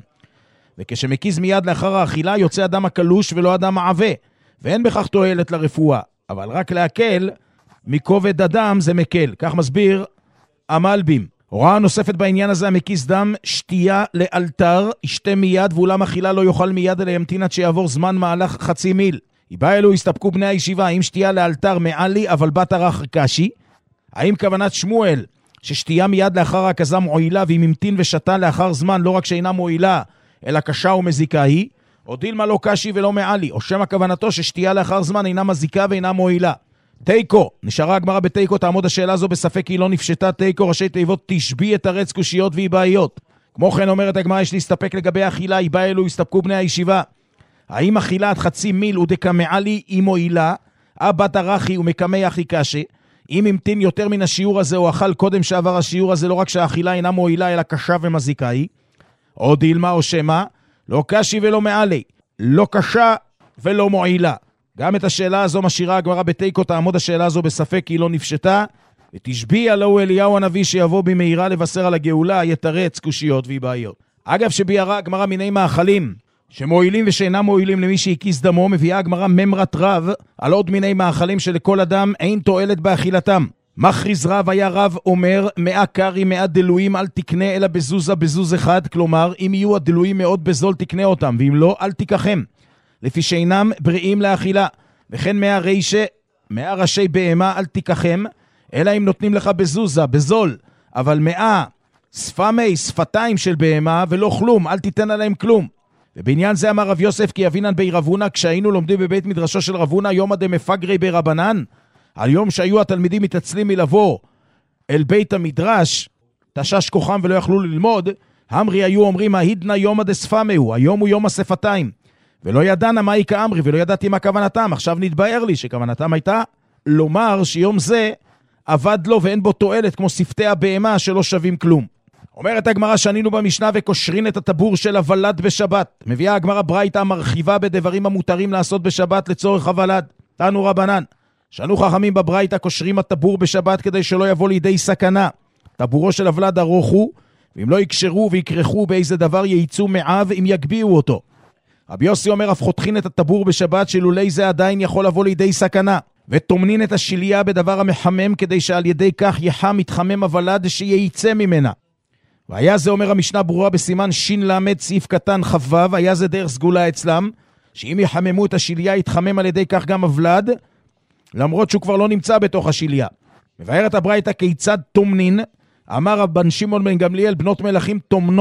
וכשמקיז מיד לאחר האכילה, יוצא אדם הקלוש ולא אדם העווה, ואין בכך תועלת לרפואה, אבל רק להקל מכובד הדם זה מקל. כך מסביר המלבים. הוראה נוספת בעניין הזה, המקיס דם, שתייה לאלתר, ישתה מיד, ואולם אכילה לא יאכל מיד, אלא ימתין עד שיעבור זמן מהלך חצי מיל. איבא אלו הסתפקו בני הישיבה, האם שתייה לאלתר מעלי, אבל בת הרח קשי? האם כוונת שמואל, ששתייה מיד לאחר הקזה מועילה, ואם המתין ושתה לאחר זמן, לא רק שאינה מועילה, אלא קשה ומזיקה היא? או דילמה לא קשי ולא מעלי, או שם הכוונתו ששתייה לאחר זמן אינה מזיקה ואינה מועילה. תיקו, נשארה הגמרא בתיקו, תעמוד השאלה הזו בספק היא לא נפשטה. תיקו ראשי תיבות תשבי את הרץ קושיות ואיבאיות. כמו כן אומרת הגמרא, יש להסתפק לגבי אכילה, איבא אלו הסתפקו בני הישיבה. האם אכילה עד חצי מיל ודקמעלי היא מועילה, אבת הרחי ומקמי אחי קשה? אם המתין יותר מן השיעור הזה או אכל קודם שעבר השיעור הזה, לא רק שהאכילה אינה מועילה אלא קשה ומזיקה היא, או דילמה או שמה, לא קשי ולא מעלי, לא קשה ולא מועילה. גם את השאלה הזו משאירה הגמרא בתיקו, תעמוד השאלה הזו בספק היא לא נפשטה, ותשבי עלו אליהו הנביא שיבוא במהירה לבשר על הגאולה, יתרץ קושיות ואיבאיות. אגב שביארה הגמרא מיני מאכלים שמועילים ושאינם מועילים למי שהקיס דמו, מביאה הגמרא ממרת רב על עוד מיני מאכלים שלכל אדם אין תועלת באכילתם. מכריז רב, היה רב אומר, מאה קרי מאה דלויים אל תקנה אלא בזוזה בזוז אחד, כלומר אם יהיו הדלויים מאוד בזול תקנה אותם, ואם לא אל תיקחם, לפי שאינם בריאים לאכילה. וכן מאה רישה, מאה ראשי בהמה אל תיקחם, אלא אם נותנים לך בזוזה, בזול, אבל מאה שפמי, שפתיים של בהמה ולא כלום, אל תיתן עליהם כלום. ובעניין זה אמר רב יוסף כי אבינן בי רבונה, כשהיינו לומדים בבית מדרשו של רבונה, יום עד מפגרי ברבנן, על יום שהיו התלמידים מתעצלים מלבוא אל בית המדרש, תשש כוחם ולא יכלו ללמוד, אמרי היו אומרים, ההידנה יום עד אספמהו, היום הוא יום השפתיים. ולא ידענה מה היא כאמרי, ולא ידעתי מה כוונתם. עכשיו נתבהר לי שכוונתם הייתה לומר שיום זה עבד לו ואין בו תועלת, כמו שפתי הבהמה שלא שווים כלום. אומרת הגמרא שנינו במשנה וקושרין את הטבור של הוולד בשבת. מביאה הגמרא ברייתא מרחיבה בדברים המותרים לעשות בשבת לצורך הוולד. תנו רבנן, שנו חכמים בברייתא קושרים הטבור בשבת כדי שלא יבוא לידי סכנה. טבורו של הוולד ארוך הוא, ואם לא יקשרו ויקרחו באיזה דבר ייצאו מעב אם יגביעו אותו. רבי יוסי אומר, אף חותכין את הטבור בשבת שלולי זה עדיין יכול לבוא לידי סכנה, ותומנין את השיליה בדבר המחמם כדי שעל ידי כך יחם מתחמם הוולד שייצא ממנה. והיה זה אומר המשנה ברורה בסימן שין למד סעיף קטן חבב, היה זה דרך סגולה אצלם, שאם יחממו את השיליה יתחמם על ידי כך גם הוולד, למרות שהוא כבר לא נמצא בתוך השיליה. מבארת הברייתא כיצד תומנין, אמר רבן שמעון בן גמליאל, בנות מלכים תומנות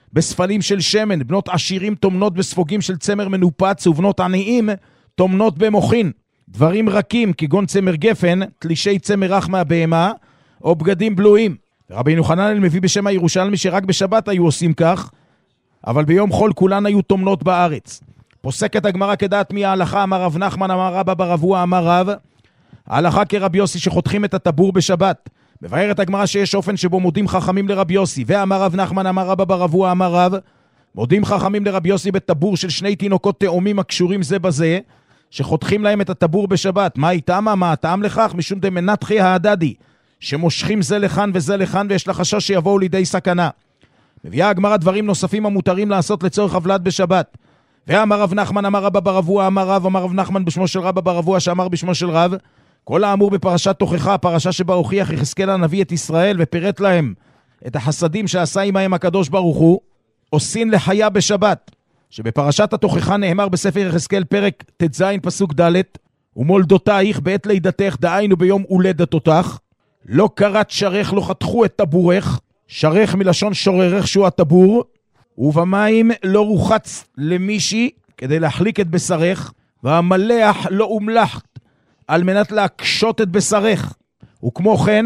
בספלים של שמן, בנות עשירים תומנות בספוגים של צמר מנופץ, ובנות עניים תומנות במוחין. דברים רכים כגון צמר גפן, תלישי צמר רך מהבהמה, או בגדים בלויים. רבינו חננאל מביא בשם הירושלמי שרק בשבת היו עושים כך, אבל ביום חול כולן היו תומנות בארץ. פוסקת הגמרא כדעת מי ההלכה, אמר רב נחמן, אמר רבא בר אבוה, אמר רב, ההלכה כרבי יוסי שחותכים את הטבור בשבת. מבארת הגמרא שיש אופן שבו מודים חכמים לרבי יוסי, ואמר רב נחמן, אמר רבא בר אבוה, אמר רב, מודים חכמים לרבי יוסי בטבור של שני תינוקות תאומים הקשורים זה בזה, שחותכים להם את הטבור בשבת. מה איתם? מה הטעם לכך? משום דמנתחי ההדדי, שמושכים זה לכאן וזה לכאן, ויש לה חשש שיבואו לידי סכנה. מביאה הגמרא דברים נוספים המותרים לעשות לצורך הבלת בשבת. ואמר רב נחמן, אמר רבא בר אבוה, אמר רב, אמר רב נחמן בשמו של רבא בר אבוה, שאמר בשמו של רב, כל האמור בפרשת תוכחה, הפרשה שבה הוכיח יחזקאל הנביא את ישראל ופרט להם את החסדים שעשה עמהם הקדוש ברוך הוא, עושין לחיה בשבת. שבפרשת התוכחה נאמר בספר יחזקאל פרק תז פסוק ד', ומולדותייך בעת לידתך, דהיינו ביום הולדת אותך, לא קרת שרך, לא חתכו את טבורך, שרך מלשון שוררך שהוא הטבור, ובמים לא רוחץ למישי כדי להחליק את בשרך, והמלח לא אומלחת על מנת להקשות את בשרך, וכמו כן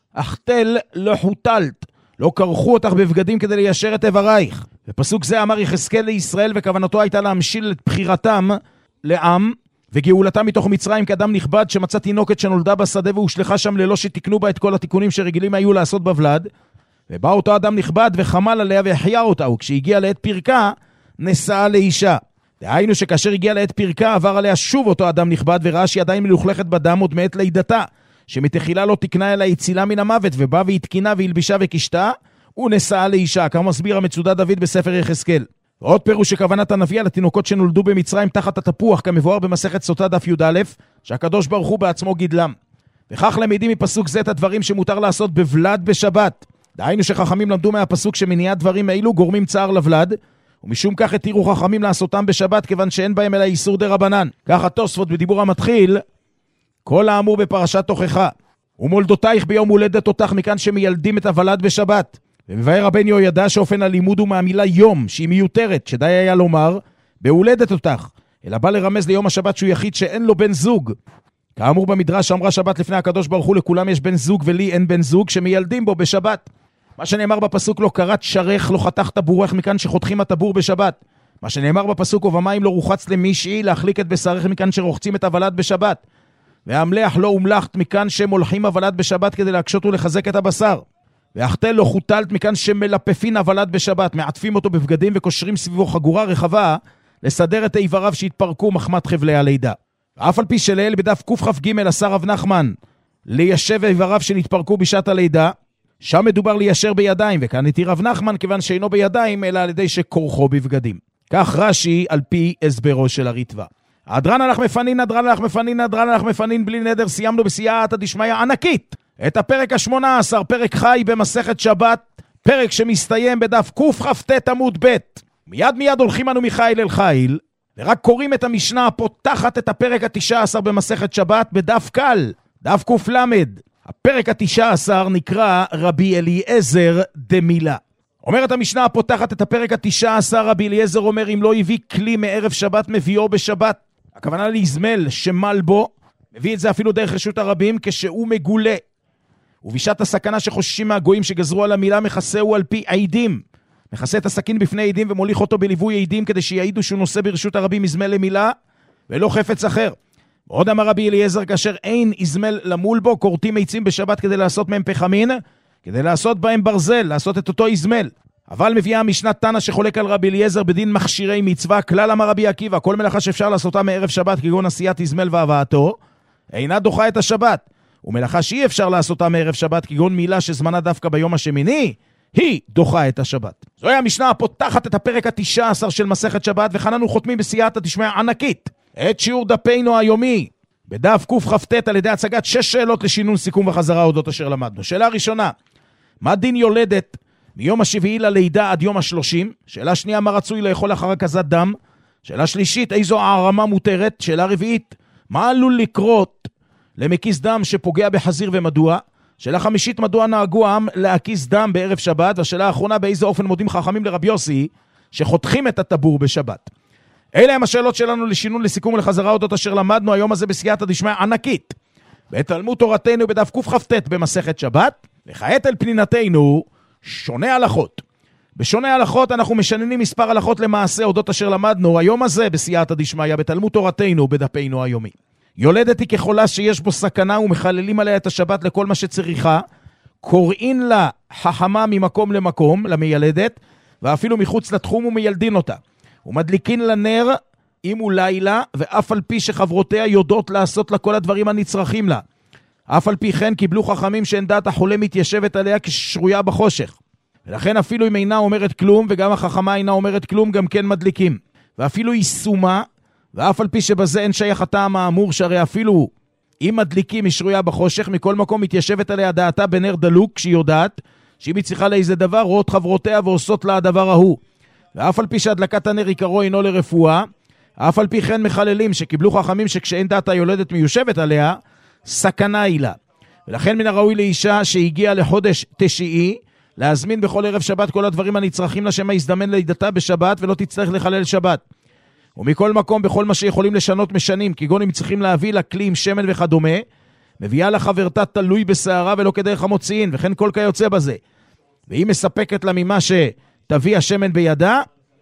החתל לא חוטלת, לא קרחו אותך בבגדים כדי ליישר את איברייך. בפסוק זה אמר יחזקאל לישראל, וכוונתו הייתה להמשיל את בחירתם לעם וגאולתם מתוך מצרים כאדם נכבד שמצא תינוקת שנולדה בשדה והושלחה שם ללא שתקנו בה את כל התיקונים שרגילים היו לעשות בבלד. ובא אותו אדם נכבד וחמל עליה והחיה אותה, וכשהגיע לעת פרקה נשאה לאישה. דהיינו שכאשר הגיע לעת פרקה עבר עליה שוב אותו אדם נכבד וראה שהיא עדיין מלוכלכת בדם עוד מעת לידתה, שמתחילה לא תקנה אלא הצילה מן המוות, ובא והתקינה והלבישה וקשתה ונשאה לאישה, כמו מסביר המצודה דוד בספר יחזקאל. ועוד פירוש שכוונת הנביא על התינוקות שנולדו במצרים תחת התפוח, כמבואר במסכת סוטה דף י"א, שהקדוש ברוך הוא בעצמו גידלם. וכך למדים מפסוק זה את הדברים שמותר לעשות בבלד בשבת. דהיינו שחכמים למדו מהפסוק שמניעת דברים אלו גורמים צער לבלד, ומשום כך התירו חכמים לעשותם בשבת, כיוון שאין בהם אלא איסור דרבנן. כך התוספות בדיבור המתחיל, כל האמור בפרשת תוכחה, ומולדותייך ביום הולדת אותך, מכאן שמילדים את הוולד בשבת. ומבאר רבנו יהוידע שאופן הלימוד הוא מהמילה יום, שהיא מיותרת, שדי היה לומר בהולדת אותך, אלא בא לרמז ליום השבת שהוא יחיד שאין לו בן זוג. כאמור במדרש שאמרה שבת לפני הקדוש ברוך הוא, לכולם יש בן זוג ולי אין בן זוג, שמילדים בו בשבת. מה שנאמר בפסוק לא קרת שרך, לא חתך טבורך, מכאן שחותכים הטבור בשבת. מה שנאמר בפסוק ובמים לא רוחץ למישהי, להחליק את בשרך, מכאן שרוחצים את הוולד בשבת. והמלח לא אומלחת, מכאן שמולחים הוולד בשבת כדי להקשות ולחזק את הבשר. והחתל לא חוטלת, מכאן שמלפפין הוולד בשבת, מעטפים אותו בבגדים וקושרים סביבו חגורה רחבה לסדר את איבריו שהתפרקו מחמת חבלי הלידה. אף על פי שלאל בדף קכ"ג עשה רב נחמן ליישב איבריו שנתפרקו בשעת הלידה, שם מדובר ליישר בידיים, וכאן התיר רב נחמן כיוון שאינו בידיים אלא על ידי שקורחו בבגדים. כך רש"י על פי הסברו של הריטב"א. אדרן הלך מפנין, אדרן הלך מפנין, אדרן הלך מפנין, בלי נדר סיימנו בסייעתא דשמיא ענקית את הפרק ה-שמונה עשר, פרק חי במסכת שבת, פרק שמסתיים בדף קכ"ט עמוד ב'. מיד מיד הולכים אנו מחיל אל חיל, ורק קוראים את המשנה הפותחת את הפרק ה-תשע עשר במסכת שבת בדף קל, דף קל"ד. הפרק ה-תשע עשר נקרא רבי אליעזר דמילה. אומרת המשנה הפותחת את הפרק ה-תשע עשר, רבי אליעזר אומר, אם לא הביא כלי מערב שבת מביאו בשבת. הכוונה להזמל שמל בו, מביא את זה אפילו דרך רשות הרבים כשהוא מגולה. ובשעת הסכנה שחוששים מהגויים שגזרו על המילה, מכסהו על פי עידים. מכסה את הסכין בפני עידים ומוליך אותו בליווי עידים כדי שיעידו שהוא נושא ברשות הרבים מזמל למילה ולא חפץ אחר. ועוד אמר רבי אליעזר, כאשר אין יזמל למול בו, קורטים עצים בשבת כדי לעשות מהם פחמין, כדי לעשות בהם ברזל, לעשות את אותו יזמל. אבל מביאה המשנה תנא שחולק על רבי אליעזר בדין מכשירי מצווה, כלל אמר רבי עקיבא, כל מלאכה שאפשר לעשותה מערב שבת כגון עשיית יזמל והבאתו, אינה דוחה את השבת. ומלאכה שאי אפשר לעשותה מערב שבת כגון מילה שזמנה דווקא ביום השמיני, היא דוחה את השבת. זוהי המשנה הפותחת את הפרק ה-תשע עשר של מסכת שבת, וכאן אנו חותמים בסייעתא דשמיא ענקית את שיעור דפנו היומי בדף קכ"ט על ידי הצגת שש שאלות לשינון סיכום וחזרה אודות אשר למדנו. שאלה ראשונה, מה דין יולדת מיום השביעי ללידה עד יום השלושים? שאלה שנייה, מה רצוי לאכול אחר הקזת דם? שאלה שלישית, איזו הערמה מותרת? שאלה רביעית, מה עלול לקרות למקיס דם שפוגע בחזיר ומדוע? שאלה חמישית, מדוע נהגו העם להקיס דם בערב שבת? והשאלה האחרונה, באיזה אופן מודים חכמים לרבי יוסי שחותכים את הטבור בשבת? אלה הם השאלות שלנו לשינון, לסיכום ולחזרה אודות אשר למדנו היום הזה בסייעתא דשמיא ענקית בתלמוד תורתנו בדף קכ"ט במסכת שבת. וכעת אל פנינתנו שונה הלכות. בשונה הלכות אנחנו משננים מספר הלכות למעשה אודות אשר למדנו היום הזה בסייעתא דשמיא בתלמוד תורתנו בדפנו היומי. יולדת היא כחולה שיש בו סכנה ומחללים עליה את השבת לכל מה שצריכה, קוראים לה חכמה ממקום למקום למיילדת, ואפילו מחוץ לתחום ומיילדין אותה. ומדליקין לנר אם הוא לילה, ואף על פי שחברותיה יודעות לעשות לה כל הדברים הנצרכים לה. אף על פי כן קיבלו חכמים שאין דעת החולה מתיישבת עליה כשרויה בחושך. ולכן אפילו אם אינה אומרת כלום, וגם החכמה אינה אומרת כלום, גם כן מדליקים. ואפילו היא סומה, ואף על פי שבזה אין שייך הטעם האמור, שהרי אפילו אם מדליקים היא שרויה בחושך, מכל מקום מתיישבת עליה דעתה בנר דלוק, כשהיא יודעת שאם היא צריכה לאיזה דבר, רואות חברותיה ועושות לה הדבר ההוא. ואף על פי שהדלקת הנר עיקרו אינו לרפואה, אף על פי כן מחללים שקיבלו חכמים שכשאין דעת היולדת מיושבת עליה, סכנה היא לה. ולכן מן הראוי לאישה שהגיעה לחודש תשיעי, להזמין בכל ערב שבת כל הדברים הנצרכים לשם ההזדמן לידתה בשבת, ולא תצטרך לחלל שבת. ומכל מקום בכל מה שיכולים לשנות משנים, כגון אם צריכים להביא לכלי עם שמן וכדומה, מביאה לחברתה תלוי בשערה ולא כדרך המוציאים, וכן כל כיוצא בזה. והיא מספקת לה ממה שתביא השמן בידה,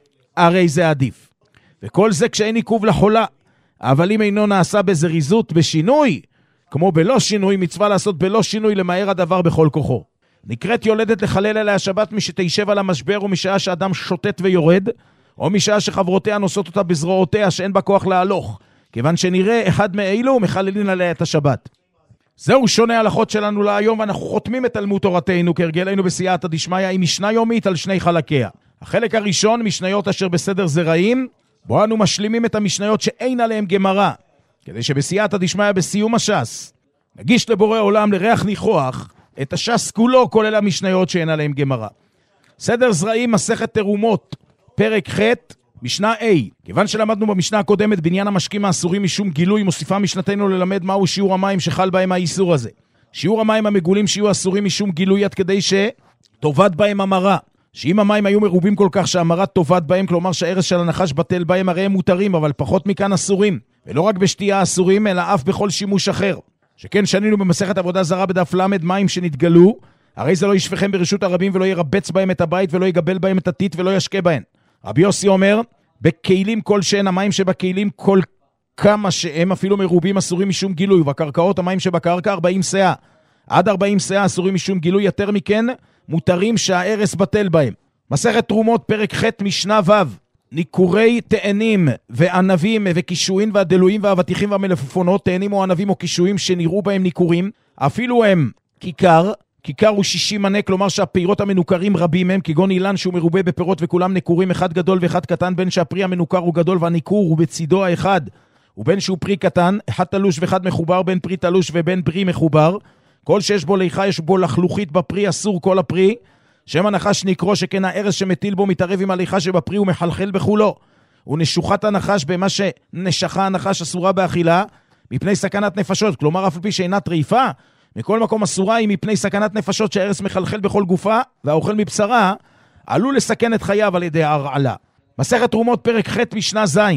הרי זה עדיף. וכל זה כשאין עיכוב לחולה, אבל אם אינו נעשה בזריזות בשינוי, כמו בלא שינוי, מצווה לעשות בלא שינוי למהר הדבר בכל כוחו. נקראת יולדת לחלל עליה השבת משתיישב על המשבר, ומשעה שאדם שוטט ויורד, או משעה שחברותיה נושאות אותה בזרועותיה שאין בה כוח להלוך, כיוון שנראה אחד מאלו מחללים עליה את השבת. זהו שונה הלכות שלנו להיום, ואנחנו חותמים את תלמוד תורתנו כהרגלנו בסייעתא דשמיא עם משנה יומית על שני חלקיה. החלק הראשון, משניות אשר בסדר זרעים, בו אנו משלימים את המשניות שאין עליהם גמרא, כדי שבסייעתא דשמיא בסיום הש"ס נגיש לבורא עולם לריח ניחוח את הש"ס כולו, כולל המשניות שאין עליהם גמרא. סדר זרעים, מסכת תרומות, פרק ח', משנה A. כיוון שלמדנו במשנה הקודמת בניין המשקים האסורים משום גילוי, מוסיפה משנתנו ללמד מהו שיעור המים שחל בהם האיסור הזה. שיעור המים המגולים שיהיו אסורים משום גילוי, עד כדי שטובעת בהם המרה. שאם המים היו מרובים כל כך שהמרה טובעת בהם, כלומר שהערס של הנחש בטל בהם, הרי הם מותרים, אבל פחות מכאן אסורים. ולא רק בשתייה אסורים, אלא אף בכל שימוש אחר. שכן שנינו במסכת עבודה זרה בדף למד, מים שנתגלו, הרי זה לא ישפכם ברשות הרבים ולא ירבץ בהם את הבית ולא יגבל בהם את הטיט ולא ישקה בהם. רבי יוסי אומר, בכלים כל שאין, המים שבכלים כל כמה שהם אפילו מרובים אסורים משום גילוי, ובקרקעות המים שבקרקע ארבעים שאה. עד ארבעים שאה אסורים משום גילוי, יותר מכן מותרים שהערס בטל בהם. מסכת תרומות פרק ח' משנה ו', ניקורי תאנים וענבים וקישואין והדלויים והאבטיחים והמלפפונות, תאנים או ענבים או קישואים שנראו בהם ניקורים, אפילו הם כיכר, כיכר הוא שישים מנה, כלומר שהפירות המנוכרים רבים הם, כגון אילן שהוא מרובה בפירות וכולם ניקורים, אחד גדול ואחד קטן, בין שהפרי המנוכר הוא גדול והניקור הוא בצידו האחד, ובין שהוא פרי קטן, אחד תלוש ואחד מחובר, בין פרי תלוש ובין פרי מחובר, כל שיש בו ליחה יש בו לחלוכית בפרי, אסור כל הפרי, שם הנחש נקרו, שכן הערס שמטיל בו מתערב עם הליכה שבפרי ומחלחל בחולו, ונשוחת הנחש במה שנשחה הנחש אסורה באכילה, מפני סכנת נפשות, כלומר אף על פי שאינה טריפה, מכל מקום אסורה היא מפני סכנת נפשות שהערס מחלחל בכל גופה, והאוכל מבשרה עלול לסכן את חייו על ידי הרעלה. מסכת תרומות פרק ח' משנה ז',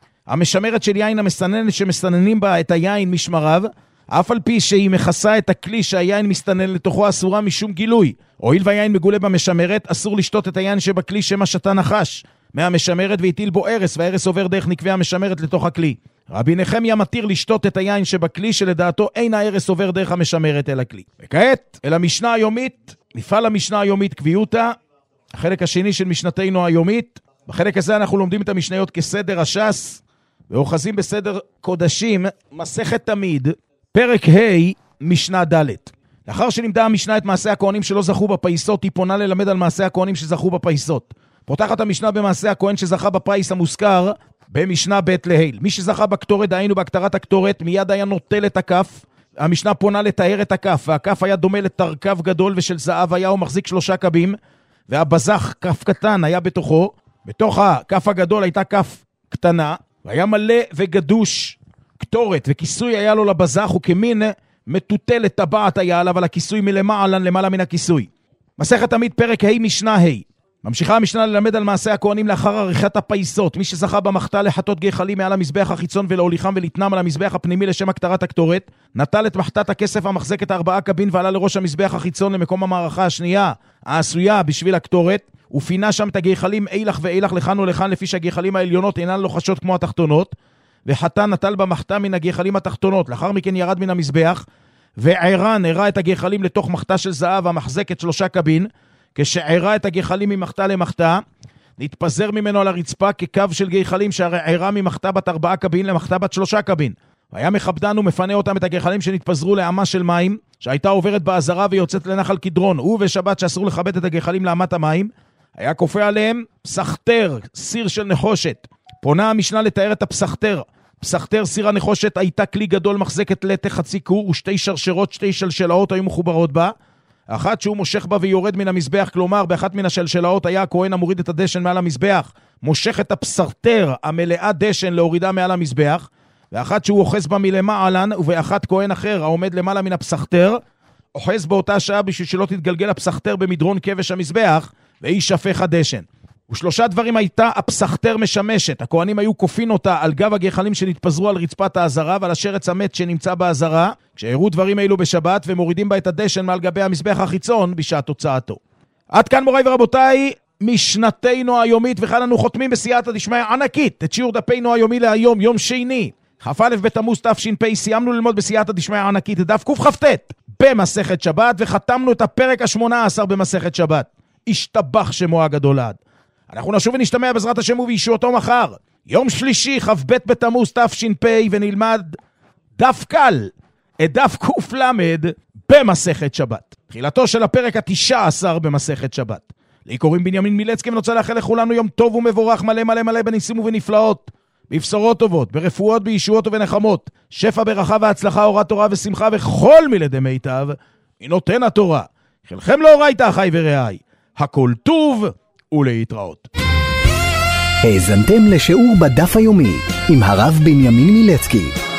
המשמרת של יין המסננת שמסננים בה את היין משמריו, אף על פי שהיא מכסה את הכלי שהיין מסתנן לתוכו, אסורה משום גילוי. הואיל והיין מגולה במשמרת, אסור לשתות את היין שבכלי שמה שתה נחש מהמשמרת והטיל בו ערס, והערס עובר דרך נקבי המשמרת לתוך הכלי. רבי נחמיה מתיר לשתות את היין שבכלי, שלדעתו אין הערס עובר דרך המשמרת אל הכלי. וכעת אל המשנה היומית, נפעל המשנה היומית קביעותה, החלק השני של משנתנו היומית. בחלק הזה אנחנו לומדים את המשניות כסדר הש"ס, ואוחזים בסדר קודשים, מסכת תמיד, פרק ה' משנה ד'. לאחר שנמדה המשנה את מעשה הכהנים שלא זכו בפייסות, היא פונה ללמד על מעשה הכהנים שזכו בפייסות. פותחת המשנה במעשה הכהן שזכה בפייס המוזכר במשנה ב' להיל. מי שזכה בקטורת, דהיינו בהקטרת הקטורת, מיד היה נוטל את הכף. המשנה פונה לתאר את הכף, והכף היה דומה לתרכב גדול ושל זהב היה, הוא מחזיק שלושה קבים, והבזח, כף קטן, היה בתוכו. בתוך הכף הגדול הייתה כף קטנה, והיה מלא וגדוש קטורת, וכיסוי היה לו לבזח, וכמין מטוטלת טבעת היה עליו על הכיסוי מלמעלה למעלה מן הכיסוי. מסכת תמיד פרק ה' משנה ה'. ממשיכה המשנה ללמד על מעשה הכהנים לאחר עריכת הפייסות. מי שזכה במחתה לחטות גחלים מעל המזבח החיצון ולהוליכם ולתנם על המזבח הפנימי לשם הקטרת הקטורת, נטל את מחתת הכסף המחזקת ארבעה קבין ועלה לראש המזבח החיצון למקום המערכה השנייה העשויה בשביל הקטורת, ופינה שם את הגחלים אילך ואילך לכאן ולכאן לפי שהגחלים העליונות אינן לוחשות כמו התחתונות, וחטא נטל במחתה מן הגחלים התחתונות. לאחר מכן ירד מן המזבח וערן הראה את הגחלים לתוך מחתה של זהב המחזקת שלושה קבין. כשערה את הגחלים ממחתה למחתה, נתפזר ממנו על הרצפה כקו של גחלים שהרי ערה ממחתה בת ארבעה קבין למחתה בת שלושה קבין. והיה מכבדן ומפנה אותם את הגחלים שנתפזרו לאמה של מים, שהייתה עוברת בעזרה ויוצאת לנחל קדרון. הוא בשבת שאסור לכבד את הגחלים לאמת המים, היה כופה עליהם פסחתר, סיר של נחושת. פונה המשנה לתאר את הפסחתר. פסחתר, סיר הנחושת, הייתה כלי גדול מחזקת לטה חצי קור, ושתי שרשרות, שתי שלשלאות היו מחוברות בה. אחת שהוא מושך בה ויורד מן המזבח, כלומר באחת מן השלשלאות היה הכהן המוריד את הדשן מעל המזבח, מושך את הפסחתר המלאה דשן להורידה מעל המזבח, ואחת שהוא אוחז בה מלמעלן, ובאחת כהן אחר העומד למעלה מן הפסחתר, אוחז באותה שעה בשביל שלא תתגלגל הפסחתר במדרון כבש המזבח, והיא שפך הדשן. ושלושה דברים הייתה הפסחתר משמשת. הכהנים היו קופין אותה על גב הגחלים שנתפזרו על רצפת העזרה ועל השרץ המת שנמצא בעזרה, כשהראו דברים אלו בשבת ומורידים בה את הדשן מעל גבי המזבח החיצון בשעת הוצאתו. עד כאן מוריי ורבותיי, משנתנו היומית, וכאן אנו חותמים בסייעתא דשמיא ענקית את שיעור דפנו היומי להיום, יום שני, כ"א בתמוז תש"פ. סיימנו ללמוד בסייעתא דשמיא ענקית את דף קכ"ט במסכת שבת, וחתמנו את הפרק השמונה עשר במסכת שבת. השתבח שמו הגדול עד. אנחנו נשוב ונשתמע בעזרת השם ובישועתו מחר, יום שלישי, כ"ב בתמוז תש"פ, ונלמד דף קל, את דף קל"ד במסכת שבת. תחילתו של הפרק התשע עשר במסכת שבת. לי קוראים בנימין מילצקי, ונוצא לאחל לכולנו יום טוב ומבורך, מלא מלא מלא בניסים ובנפלאות, בבשורות טובות, ברפואות, בישועות ובנחמות, שפע ברכה והצלחה, אורת תורה ושמחה, וכל מילדי מיטב מנותן התורה. חלכם לאורייתא אחי ורעי, הכל טוב ולהתראות. האזנתם לשיעור בדף היומי עם הרב בנימין מילצקי.